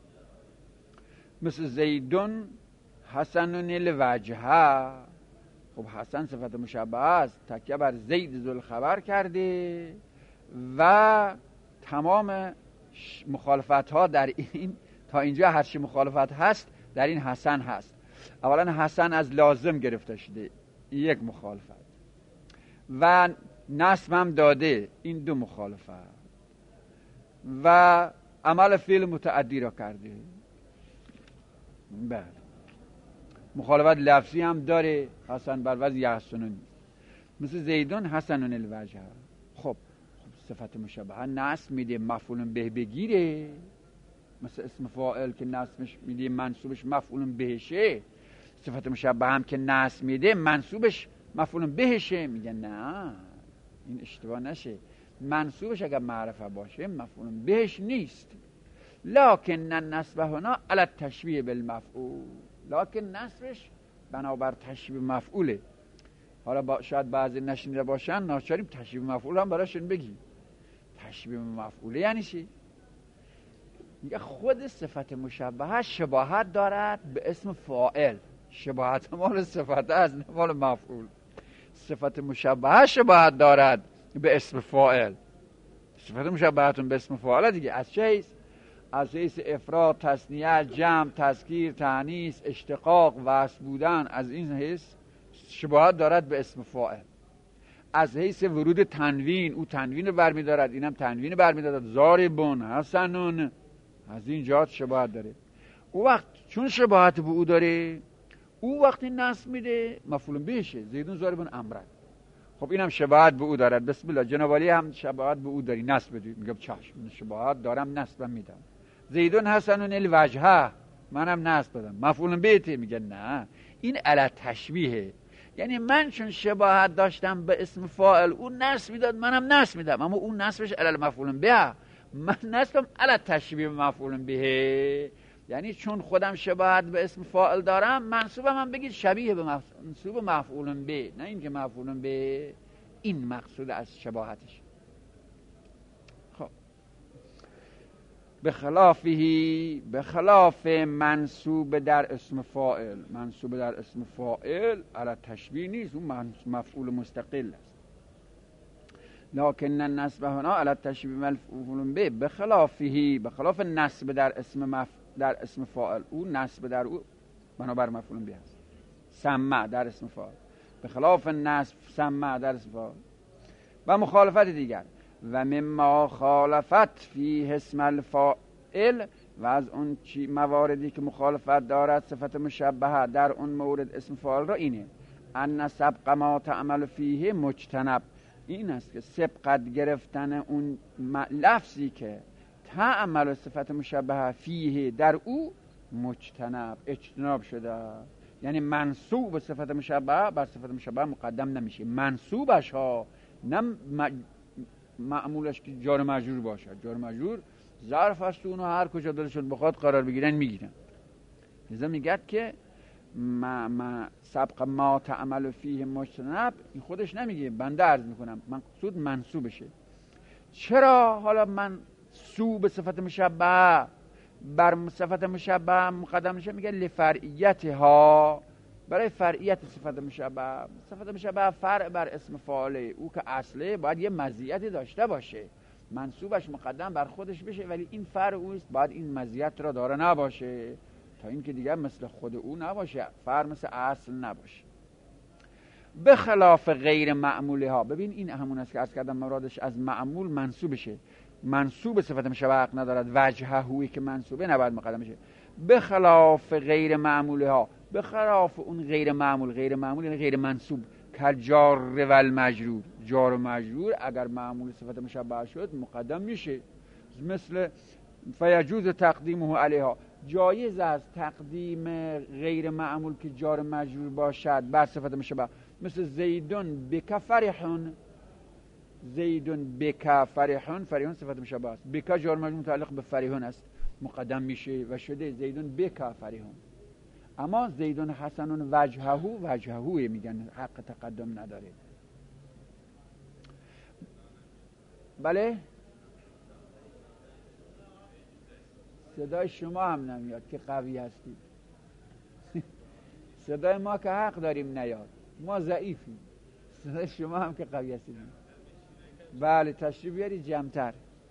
مثل زیدون حسن الوجهه. خب حسن صفت مشبهه است، تکیه بر زید ذل خبر کرده. و تمام مخالفت ها در این تا اینجا هر چی مخالفت هست در این حسن هست. اولا حسن از لازم گرفته شده، یک مخالفت، و نصب هم داده، این 2 مخالفت، و عمل فعل متعدی را کرده. بله مخالفت لفظی هم داره، حسن بر وزن یحسنون، مثل زیدون حسنون الوجه. خب صفت مشابهه نصب میده مفعول به بگیره، مثل اسم فاعل که نصبش میده منصوبش مفعول بهشه. صفت مشابهه هم که نصب میده منصوبش مفعول بهشه. میگه نه این اشتباه نشه، منصوبش اگر معرفه باشه مفعول بهش نیست. لکن النصب هنا علی التشبیه بالمفعول، لکن نصبش بنابر تشبیه مفعوله. حالا شاید بعضی نشنیده باشن، ناچاریم تشبیه مفعول هم براشون بگیم. تشبیه مفعوله یعنی چی؟ میگه خود صفت مشبهه شباهت دارد به اسم فاعل، شباهت مال صفت است نه مال مفعول. صفت مشبهه شباهت دارد به اسم فاعل، صفت مشبهتون به اسم فاعل دیگه. از چه حیث؟ از حیث افراد، تثنیه، جمع، تذکیر، تانیث، اشتقاق، وصل بودن، از این حیث شباهت دارد به اسم فاعل. از حیث ورود تنوین، او تنوین برمی دارد، اینم تنوین برمی دارد، ضاربون، حسنون، از این جهات شباهت داره. او وقت چون شباهت به او داره، او وقتی نصب میده مفعول بهشه، زیدون ضاربون امرن. خب اینم شباهت به او دارد، بسم الله جناب علی هم شباهت به او داری، نصب بدی. میگم چشم، شباهت دارم، نصبم میدم. زیدون حسنون الوجهه، منم نصب بدم، مفعول بهته. میگه نه این علی تشبیهه، یعنی من چون شباهت داشتم به اسم فاعل، اون نصب میداد منم نصب میدم، اما اون نصبش علی مفعول به، من نصبم علی تشبیه مفعول به. یعنی چون خودم شباهت به اسم فاعل دارم، منصوبم هم بگید شبیه به منصوب مفعول به، نه اینکه مفعول به. این مقصود از شباهتش. خب به خلاف منصوب در اسم فاعل. منصوب در اسم فاعل علی تشبیه نیست، اون مفعول مستقل است. لکن النصب هنا علی تشبیه مفعول به. به خلاف نصب در اسم فاعل، او نصب در او بنابر مفعول به است. سمع در اسم فاعل به خلاف نصب سمع در اسم فاعل. و مخالفت دیگر، و مما خالفت فی اسم الفاعل، و از اون مواردی که مخالفت دارد صفت مشبهه در اون مورد اسم فاعل را اینه: ان سبق ما تعمل فیه مجتنب. این است که سبقت گرفتن اون لفظی که تعمل صفت مشبهه فیه در او مجتنب اجتناب شده، یعنی منصوب صفت مشبهه بر صفت مشبهه مقدم نمیشه. منصوبش ها، نه معمولش که جار مجرور باشد. جار مجرور ظرف است، اونو هر کجا دلشون بخواد قرار بگیرن میگیرن. لذا میگه که ما سبق ما تعمل فیه مجتنب، این خودش نمیگه، بنده عرض میکنم مقصود منصوبشه. چرا حالا منصوب صفت مشبهه بر صفت مشبهه مقدم میشه؟ میگه لفرعیتها، برای فرعیت صفت مشبهه. صفت مشبهه فرع بر اسم فاعله، او که اصله باید یه مزیتی داشته باشه، منصوبش مقدم بر خودش بشه، ولی این فرع اوست، باید این مزیت را داره نباشه، تا این که دیگه مثل خود او نباشه، فرع مثل اصل نباشه. به خلاف غیر معموله ها. ببین این همون است که عرض کردم مرادش از معمول منصوبشه. منصوب صفت مشبهه حق ندارد، وجهه هوی که منصوبه نباید مقدم شه. به خلاف غیر معموله ها، به خلاف اون غیر معمول یعنی غیر منصوب، کالجار و المجرور. جار و مجرور اگر معمول صفت مشبهه شد مقدم میشه، مثل فیجوز تقدیمه علیها. جایز است تقدیم غیر معمول که جار مجرور باشد بر صفت مشبهه، مثل زیدون بک فرحون. زیدون بک فرحون، فرحون صفت مشبهه است، بک جار مجرور متعلق به فرحون است، مقدم میشه و شده زیدون بک فرحون. اما زیدون حسنون وجههو میگن، حق تقدم نداره. بله صدای شما هم نمیاد که قوی هستید. صدای ما که حق داریم نیاد، ما ضعیفیم. صدای شما هم که قوی هستید. بله تشریف بیارید جمع‌تر.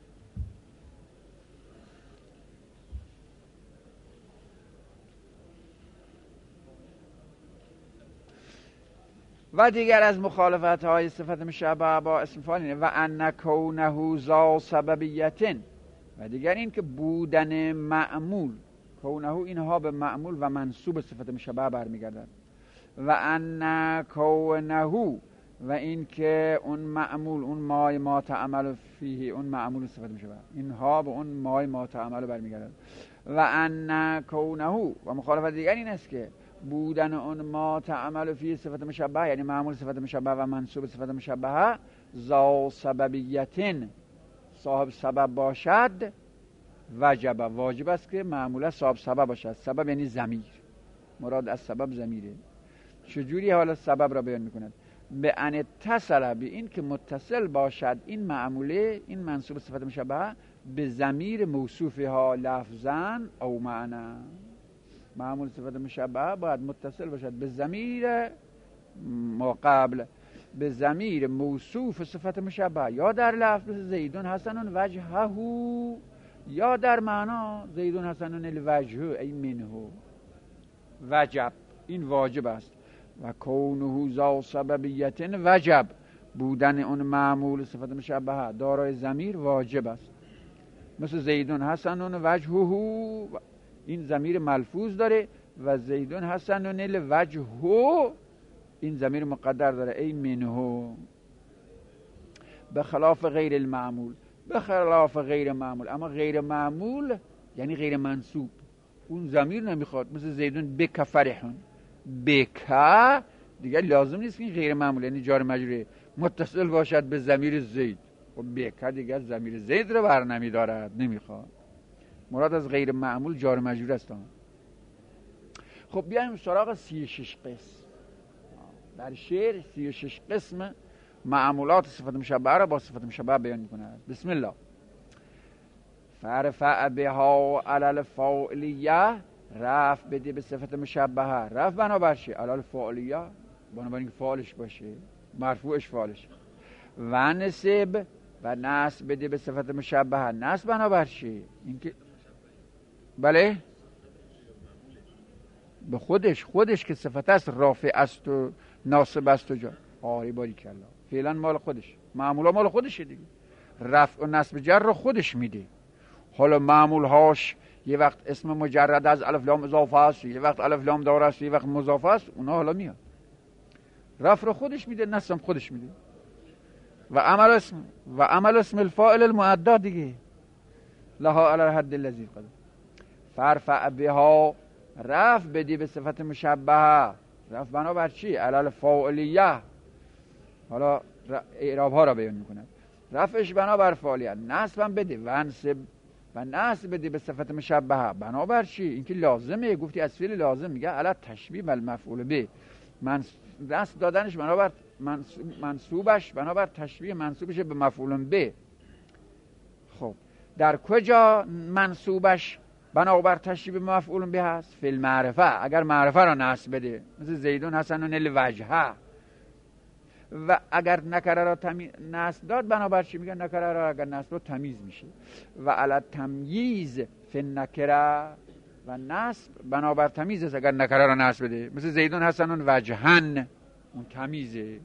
و دیگر از مخالفت های صفت مشبهه با اسم فاعل اینه: و ان کونه ذا سببیت. و دیگر این که بودن معمول، کونه اینها به معمول و منصوب صفت مشبهه برمیگردد. و ان کونه، و این که اون معمول، اون ما تعمل فیه، اون معمول صفت مشبهه، اینها به اون ما تعمل برمیگردد. و ان کونه، و مخالفت دیگر این است که بودن اون ما تعمل فیه صفت مشبهه، یعنی معمول صفت مشبهه و منصوب صفت مشبهه، ذا سببیتین، صاحب سبب باشد، واجب است که معموله صاحب سبب باشد. سبب یعنی ضمیر، مراد از سبب ضمیره. چجوری حالا سبب را بیان میکند؟ به ان اتصل، به این که متصل باشد این معموله، این منصوب صفت مشبهه، به ضمیر موصوفها لفظا او معنا. معمول صفت مشبهه باید متصل باشد به ضمیر ما قبل، به ضمیر موصوف صفت مشبهه، یا در لفظ زیدون حسن وجهه، یا در معنا زیدون حسن الوجه ای منه. وجب، این واجب است. و کونه ذا سببیت وجب، بودن اون معمول صفت مشبهه دارای ضمیر واجب است. مثل زیدون حسن وجهه، این ضمیر ملفوظ داره، و زیدون حسن الوجه، این ضمیر مقدر داره ای منه. به خلاف غیر المعمول، به خلاف غیر معمول. اما غیر معمول یعنی غیر منصوب، اون ضمیر نمیخواد، مثل زیدون بک فرحون. بک دیگه لازم نیست که این غیر معمول یعنی جار مجرور متصل باشد به ضمیر زید، و بک دیگه ضمیر زید رو بر نمیدارد، نمیخواد. مراد از غیر معمول جار مجرور است. خب بیایم سراغ 36 قسم. در شعر 36 قسم معمولات صفت مشبهه را با صفت مشبهه بیان می‌کند. بسم الله. فرفع بها علی الفاعلیه، رفع بده به صفت مشبهه. رفع بنابر چی؟ علی الفاعلیه، بنابر اینکه فاعلش باشه، مرفوعش فاعلش. و نسب و نصب بده به صفت مشبهه. نصب بنابر چی؟ اینکه بله به خودش که صفت است، رافع است و ناصب است و جار. آری باریکلا، فعلا مال خودش، معمولا مال خودشه دیگه. رفع و نصب جر رو خودش میده. حالا معمول هاش یه وقت اسم مجرد از الف لام اضافه است، یه وقت الف لام دار است، یه وقت مضاف است، اونا حالا میاد. رفع رو خودش میده، نصب خودش میده. و عمل اسم الفاعل المعدى دیگه، لها علی الحد الذی قد. فرفع بها، رفع بدی به صفت مشبهه. رفع بنابر چی؟ علی الفاعلیه. حالا اعراب ها را بیان میکنه. رفعش بنابر فاعلیه. نصبم بده و نصب بده به صفت مشبهه. بنابر چی؟ اینکه لازمه. گفتی از فعل لازم، میگه علی تشبیه المفعول به. نصب دادنش بنابر منصوبش بنابر تشبیه منصوبش به مفعول به. خب در کجا منصوبش بنابر تشبیه مفعول به هست؟ فی المعرفه. اگر معرفه را نصب بده، مثل زیدون حسن الوجهه. و اگر نکره را نصب داد، بنابر چی؟ میگن نکره را اگر نصب داد تمیز میشه. و علی تمییز فی النکره، و نصب بنابر تمیز است اگر نکره را نصب بده، مثل زیدون حسن وجهن، اون تمیزه.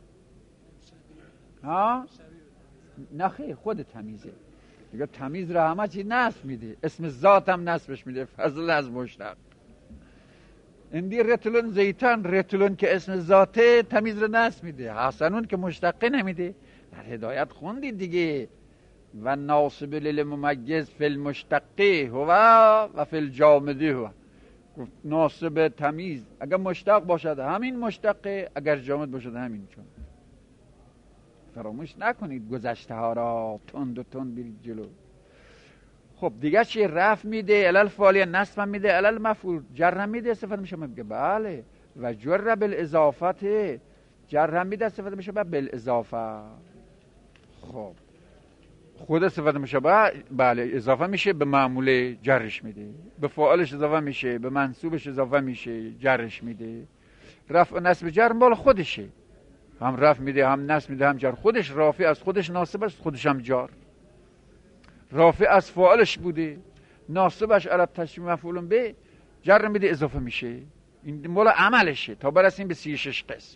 ها؟ نه خیر، خود تمیزه دیگه. تمیز را همه چی نصب میده، اسم ذات هم نصبش میده، فضل از مشتق. اندی رتلون زیتان، رتلون که اسم ذاته تمیز را نصب میده، حسنون که مشتقه نمیده. در هدایت خوندید دیگه. و ناصب للمميز فی المشتقه هو و فی الجامده هو. ناصب تمیز اگر مشتق باشد همین مشتقه، اگر جامد باشد همین. چون فراموش نکنید گذشته ها را، تند و تند برید جلو. خب دیگه چی؟ رفع میده علل فاعلیه، نصب میده علل مفعول، جر میده صفت میشه. میگه بله. و جر بالاضافت، جر میده صفت میشه بالاضافه. خب خود صفت مشابه بله اضافه میشه، به معمول جرش میده، به فاعلش اضافه میشه، به منصوبش اضافه میشه، جرش میده. رفع و نصب جر مال خودشه، هم رفع میده، هم نصب میده، هم جر. خودش رافع از خودش ناصب است، خودش هم جار. رافع از فاعلش بوده، ناصبش علی تشبیه مفعول به، جر میده، اضافه میشه. این مال عملشه تا برسیم به 36 قسم.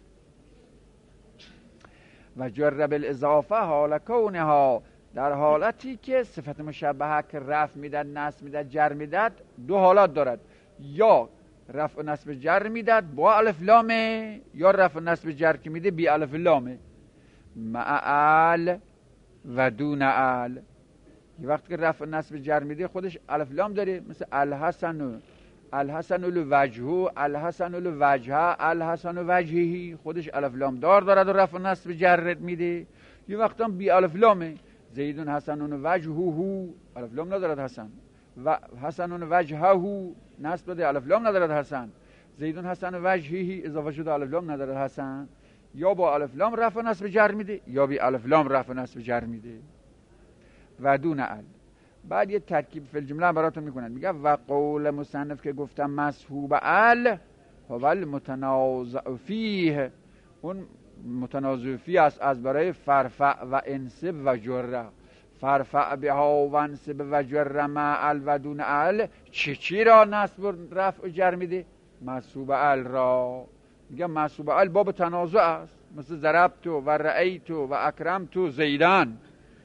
و جر بالاضافه حال کونها، در حالتی که صفت مشبهه که رفع میداد، نصب میداد، جر میداد، دو حالت دارد. یا رفع و نصب جر میداد با الف لامه، یا رفع و نصب جر که میده بی الف لامه، مع ال و دون ال. یه وقتی که رفع و نصب جر میده خودش الف لام داره، مثل الحسن، الحسن الوجه، الحسن الوجه، الحسن وجهی، خودش الف لام دارد و رفع و نصب جر میده. یه وقتا بی الف لامه، زیدون حسنون وجهه، الف لام ندارد حسن. و حسنون وجهه، نصب بده، الف لام ندارد حسن. زیدون حسن وجهه، اضافه شده، الف لام ندارد حسن. یا با الف لام رفع و نصب جر میده، یا بی الف لام رفع و نصب جر میده. و دون ال. بعد یه ترکیب فی الجمله براتون میکنن. میگه و قول مصنف که گفتم مسحوب ال هو المتنازع فیه، اون متنازع فیه است از برای فرفع و انصب و جره. فرفع بها و انصب و جره مع ال و دون ال. چی را نصب و رفع و جر میده؟ مسحوب ال را. میگه مسحوب ال باب تنازع است، مثل ضربت و رأیت و اکرمت زیدان.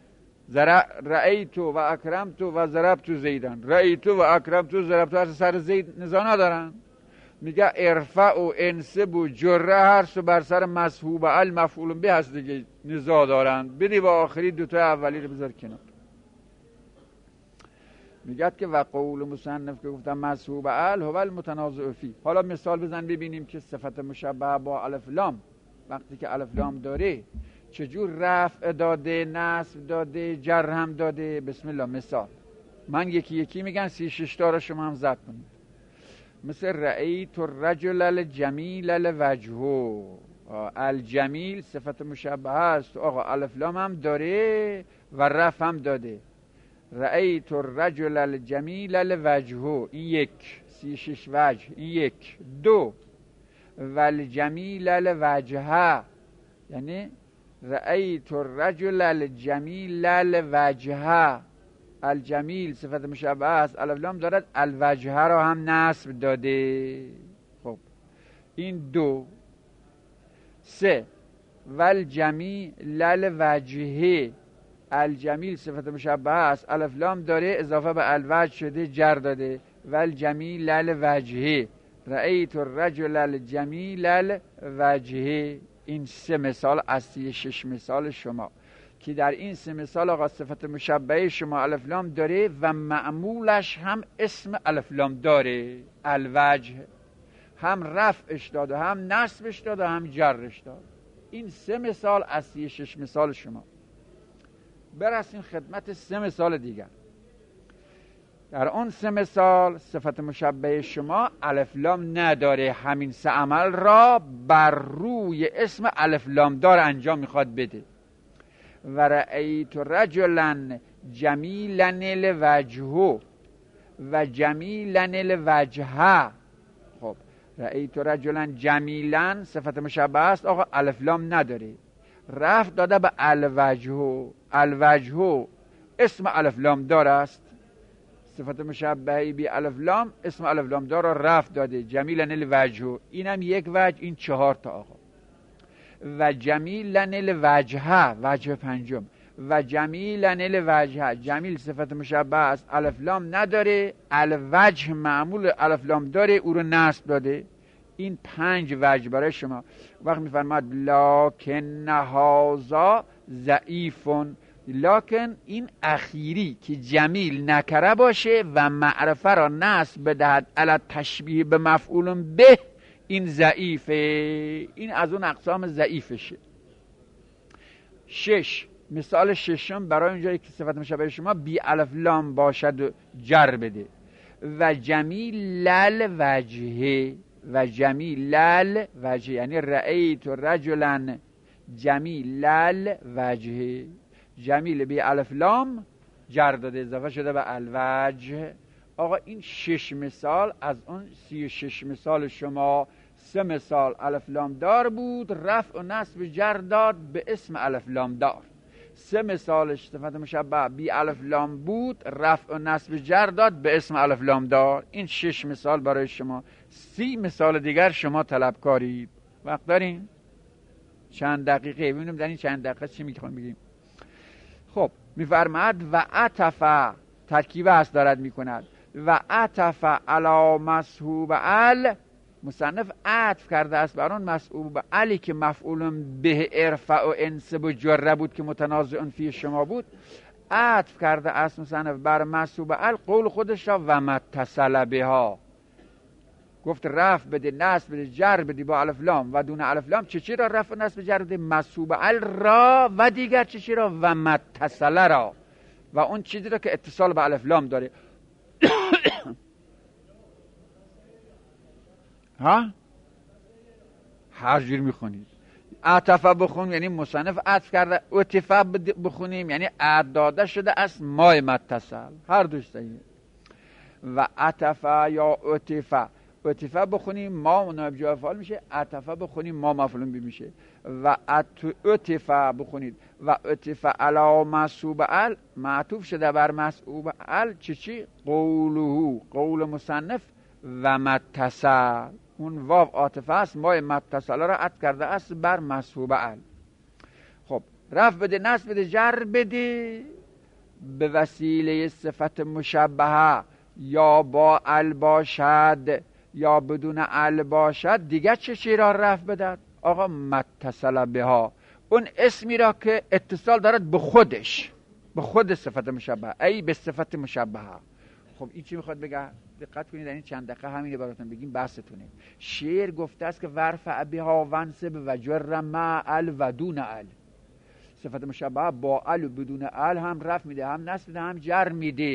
رأیت و اکرمت و ضربت زیدان. رأیت و اکرمت و ضربت هر سر زید نزا ندارن. میگه ارفع و انصب و جره هر سو بر سر مسحوب ال مفعول به هست دیگه، نزا دارن. بدی با آخری دوتا اولی رو بذار کنار. میگه که و قول مصنف که گفتم مسحوب ال هو المتنازع فی. حالا مثال بزن ببینیم که صفت مشبهه با الف لام وقتی که الف لام داره چجور رفع داده، نصب داده، جر هم داده. بسم الله. مثال من یکی یکی میگن 36 تا رو شما هم ضبط کنید. مثل رأیت الرجل الجمیل لوجهه، الجمیل صفت مشبهه است، آقا الف لام هم داره و رفع هم داده. رأیت الرجل الجمیل لوجهه، این یک، 36 وجه، این یک. دو، والجمیل لوجهه، یعنی رأیت الرجل الجمیل لوجهه، الجمیل صفت مشبهه است، الف لام دارد، الوجهه را هم نصب داده. خب این دو. سه، والجمیل لوجهه، الجمیل صفت مشبهه است، الف لام داره، اضافه به الوجه شده، جر داده. والجمیل لوجهه، رأیت الرجل الجمیل لوجهه. این 3 مثال از 36 مثال شما که در این 3 مثال آقا صفت مشبهه شما الف لام داره و معمولش هم اسم الف لام داره، الوجه، هم رفعش داد و هم نصبش داد و هم جرش داد. این 3 مثال از 36 مثال شما. برسیم خدمت 3 مثال دیگر. در اون 3 مثال صفت مشبهه شما الف لام نداره، همین 3 عمل را بر روی اسم الف لام دار انجام میخواد بده. و رأیت رجلا جمیلا لوجهه و جمیلا لوجهه. خب رأیت رجلا جمیلا صفت مشبهه است، آقا الف لام نداره، رفع داده به الوجهه، الوجهه اسم الف لام دار است، صفت مشبهه بی الف لام اسم الف لام دار را رفع داده، جمیلا لوجهه. اینم یک وجه، این 4 تا آقا. و جمیلا لوجهه، وجه پنجم، و جمیلا لوجهه، جمیل صفت مشبهه است، الف لام نداره، الوجه معمول الف لام داره، او رو نصب داده. این 5 وجه برای شما. وقت میفرماد لکن هذا ضعیف، لکن این اخیری که جمیل نکره باشه و معرفه را نصب بدهد علی تشبیه به مفعول به، این ضعیفه، این از اون اقسام ضعیفشه. 6، مثال 6 برای اونجایی که صفت مشبهه شما بی الف لام باشد و جر بده. و جمیل الوجهه، و جمیل الوجهه یعنی رأیت رجلا جمیل الوجهه، جمیل بی الف لام جر داده، اضافه شده به الوجه. آقا این 6 مثال از اون 36 مثال شما. 3 مثال الف لام دار بود، رفع و نصب جر داد به اسم الف لام دار. 3 مثالش صفت مشبهه بی الف لام بود، رفع و نصب جر داد به اسم الف لام دار. این 6 مثال برای شما. 30 مثال دیگر شما طلبکارید. وقت داریم؟ چند دقیقه ببینیم در این چند دقیقه چی میخوام بگیم. خب میفرماد و عطف، ترکیب است دارد میکند، و عطف علی مسحوب ال، مصنف عطف کرده است بر اون مسحوب علی که مفعول به ارفع و انصب و جره بود که متنازع فی شما بود. عطف کرده است مصنف بر مسحوب ال قول خودش را و متصل بها، گفت رفع بده، نصب بده، جر بده با الف لام و دون الف لام. چی را رفع و نصب جر بده؟ مسحوب ال را و دیگر چی را؟ و متصل را، و اون چیزی را که اتصال به الف لام داره. ها هر جور میخونید. عطف بخون یعنی مصنف عطف کرده، عطف بخونیم یعنی اعداده شده از مای متصل، هر دوش صحیحه. و عطف یا عطف، عطف بخونیم ما نائب جای فعال میشه، عطف بخونیم ما مفعول به میشه. و عطف بخونید و عطف علی مسحوب ال، معطوف شده بر مسحوب ال چی؟ قوله، قول مصنف و متصل، اون واو عاطفه است، ما متصل را عطف کرده است بر مسحوب ال. خب رفع بده، نصب بده، جر بده به وسیله صفت مشبهه، یا با ال باشد یا بدون ال باشد، دیگه چه را رفع بدد؟ آقا متصل بها، اون اسمی را که اتصال دارد به خودش، به خود صفت مشبهه، ای به صفت مشبهه. خب این چی میخواد بگه؟ دقت کنید، در این چند دقیقه همینه براتون بگیم، بحثتونه. شعر گفته است که ورفع بها ونصب و جر مع ال و دون ال، صفت مشبهه با ال و بدون ال هم رفع میده، هم نصب میده، هم جر میده.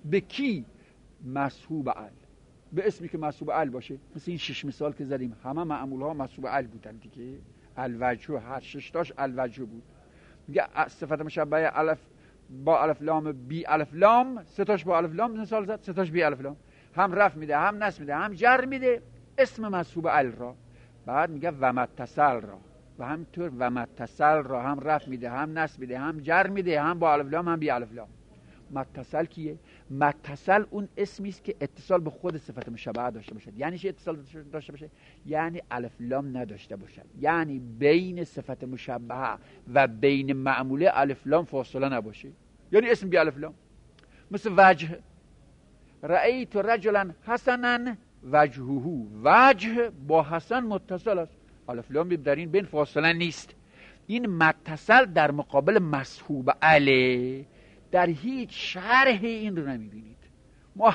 به کی؟ مصحوب ال، به اسمی که مصحوب ال باشه. مثل این 6 مثال که زدیم همه معمول ها مصحوب ال بودن دیگه. الوجه هر 6 تاش الوجه بود. میگه صفت مشبهه الف با الف لام بی الف لام، 3 تاش با الف لام مثال زد، 3 تاش بی الف لام. هم رفع میده، هم نصب میده، هم جر میده اسم مصحوب ال را. بعد میگه و متصل را، و همینطور و متصل را هم رفع میده، هم نصب میده، هم جر میده، هم با الف لام هم بی الف لام. متصل کیه؟ متصل اون اسمی است که اتصال به خود صفت مشبهه داشته باشد. یعنی چه اتصال داشته باشه؟ یعنی الف لام نداشته باشد، یعنی بین صفت مشبهه و بین معموله الف لام فاصله نباشه، یعنی اسم بی الف لام. مثل وجه، رأیت رجلا حسنا وجهه، وجه با حسن متصل است، الف لام در این بین فاصله نیست. این متصل در مقابل مصحوب علی در هیچ شرح این رو نمیبینید. ما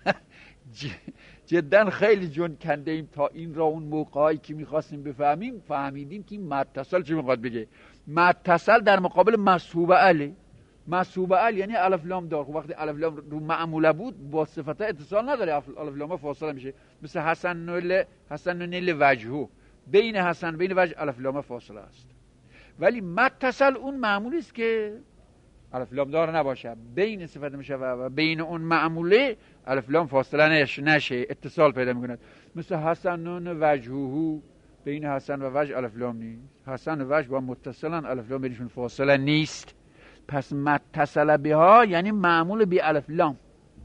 جدا خیلی جون کنده ایم تا این را اون موقعی که میخواستیم بفهمیم فهمیدیم که این متصل چه میخواد بگه. متصل در مقابل مصحوب علی، مصحوب ال یعنی الف لام دار. وقتی الف لام رو معموله بود با صفت اتصال نداره، الف لام فاصله میشه. مثل حسن نل وجهه، بین حسن بین وجه الف لام فاصله است. ولی متصل اون معمولی است که الف لام دار نباشه، بین صفت مشبهه و بین اون معموله الف لام فاصله نشه، اتصال پیدا میکند. مثل حسن وجهه، بین حسن و وجه الف لام نیست، حسن و وجه با متصلن، الف لام بینشون فاصله نیست. پس متصل بها یعنی معمول بی الف لام.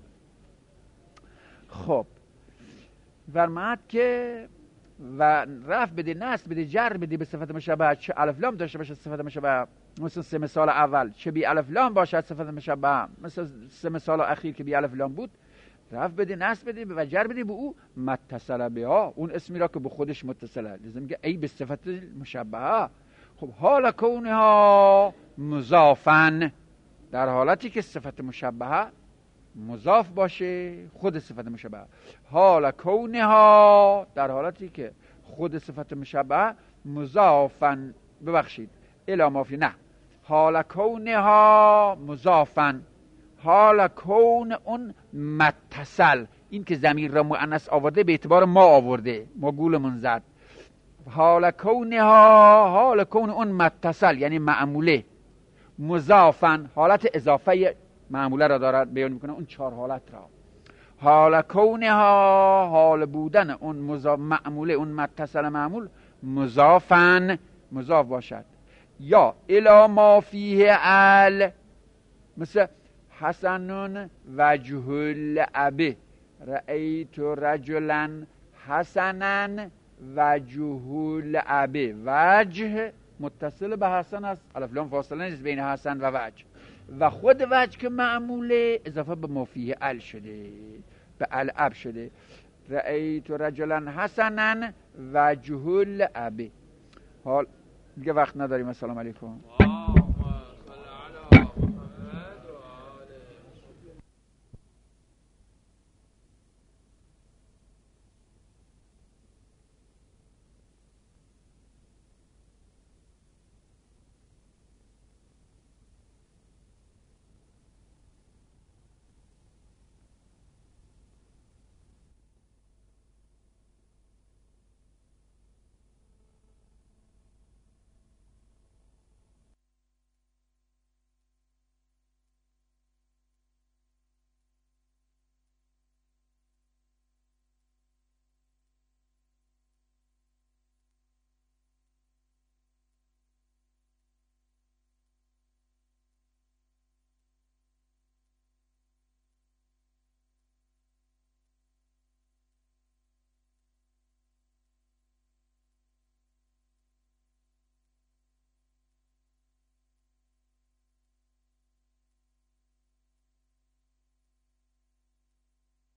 خب فرماد که و رفع بده، نصب بده، جر بده به صفت مشبهه، چه الف لام داشته باشه صفت مشبهه، مثل 3 مثال اول، چه بی الف لام باشد صفت مشبهه، مثل 3 مثال اخیر که بی الف لام بود. رفع بده، نصب بده و جر بده به او متصل بها، اون اسمی را که به خودش متصله. لازم میگه ای به صفت مشبهه. خب حال کونها مضافن، در حالتی که صفت مشبهه مضاف باشه خود صفت مشبهه. حال کونها، در حالتی که خود صفت مشبهه مضافن، ببخشید الی مافی، نه، حال کونها مضافن، حال کون اون متصل، این که ضمیر را مؤنث آورده به اعتبار ما آورده، ما گولمون زد. حال کونها، حال کون اون متصل یعنی معموله، مضافن حالت اضافه معموله را دارد بیان میکنه، اون 4 حالت را. حال کونها، حال بودن اون معموله، اون متصل معمول مضافن، مضاف باشد. یا الی ما فیه ال، مثل حسن وجه الابه، رأیت رجلا حسنا وجه الابه، وجه متصل به حسن است، الف لام فاصله نیست بین حسن و وجه، و خود وجه که معموله اضافه به ما فیه ال شده، به الاب شده. رأیت رجلا حسنا وجه الابه. حال دیگه وقت نداریم. السلام علیکم.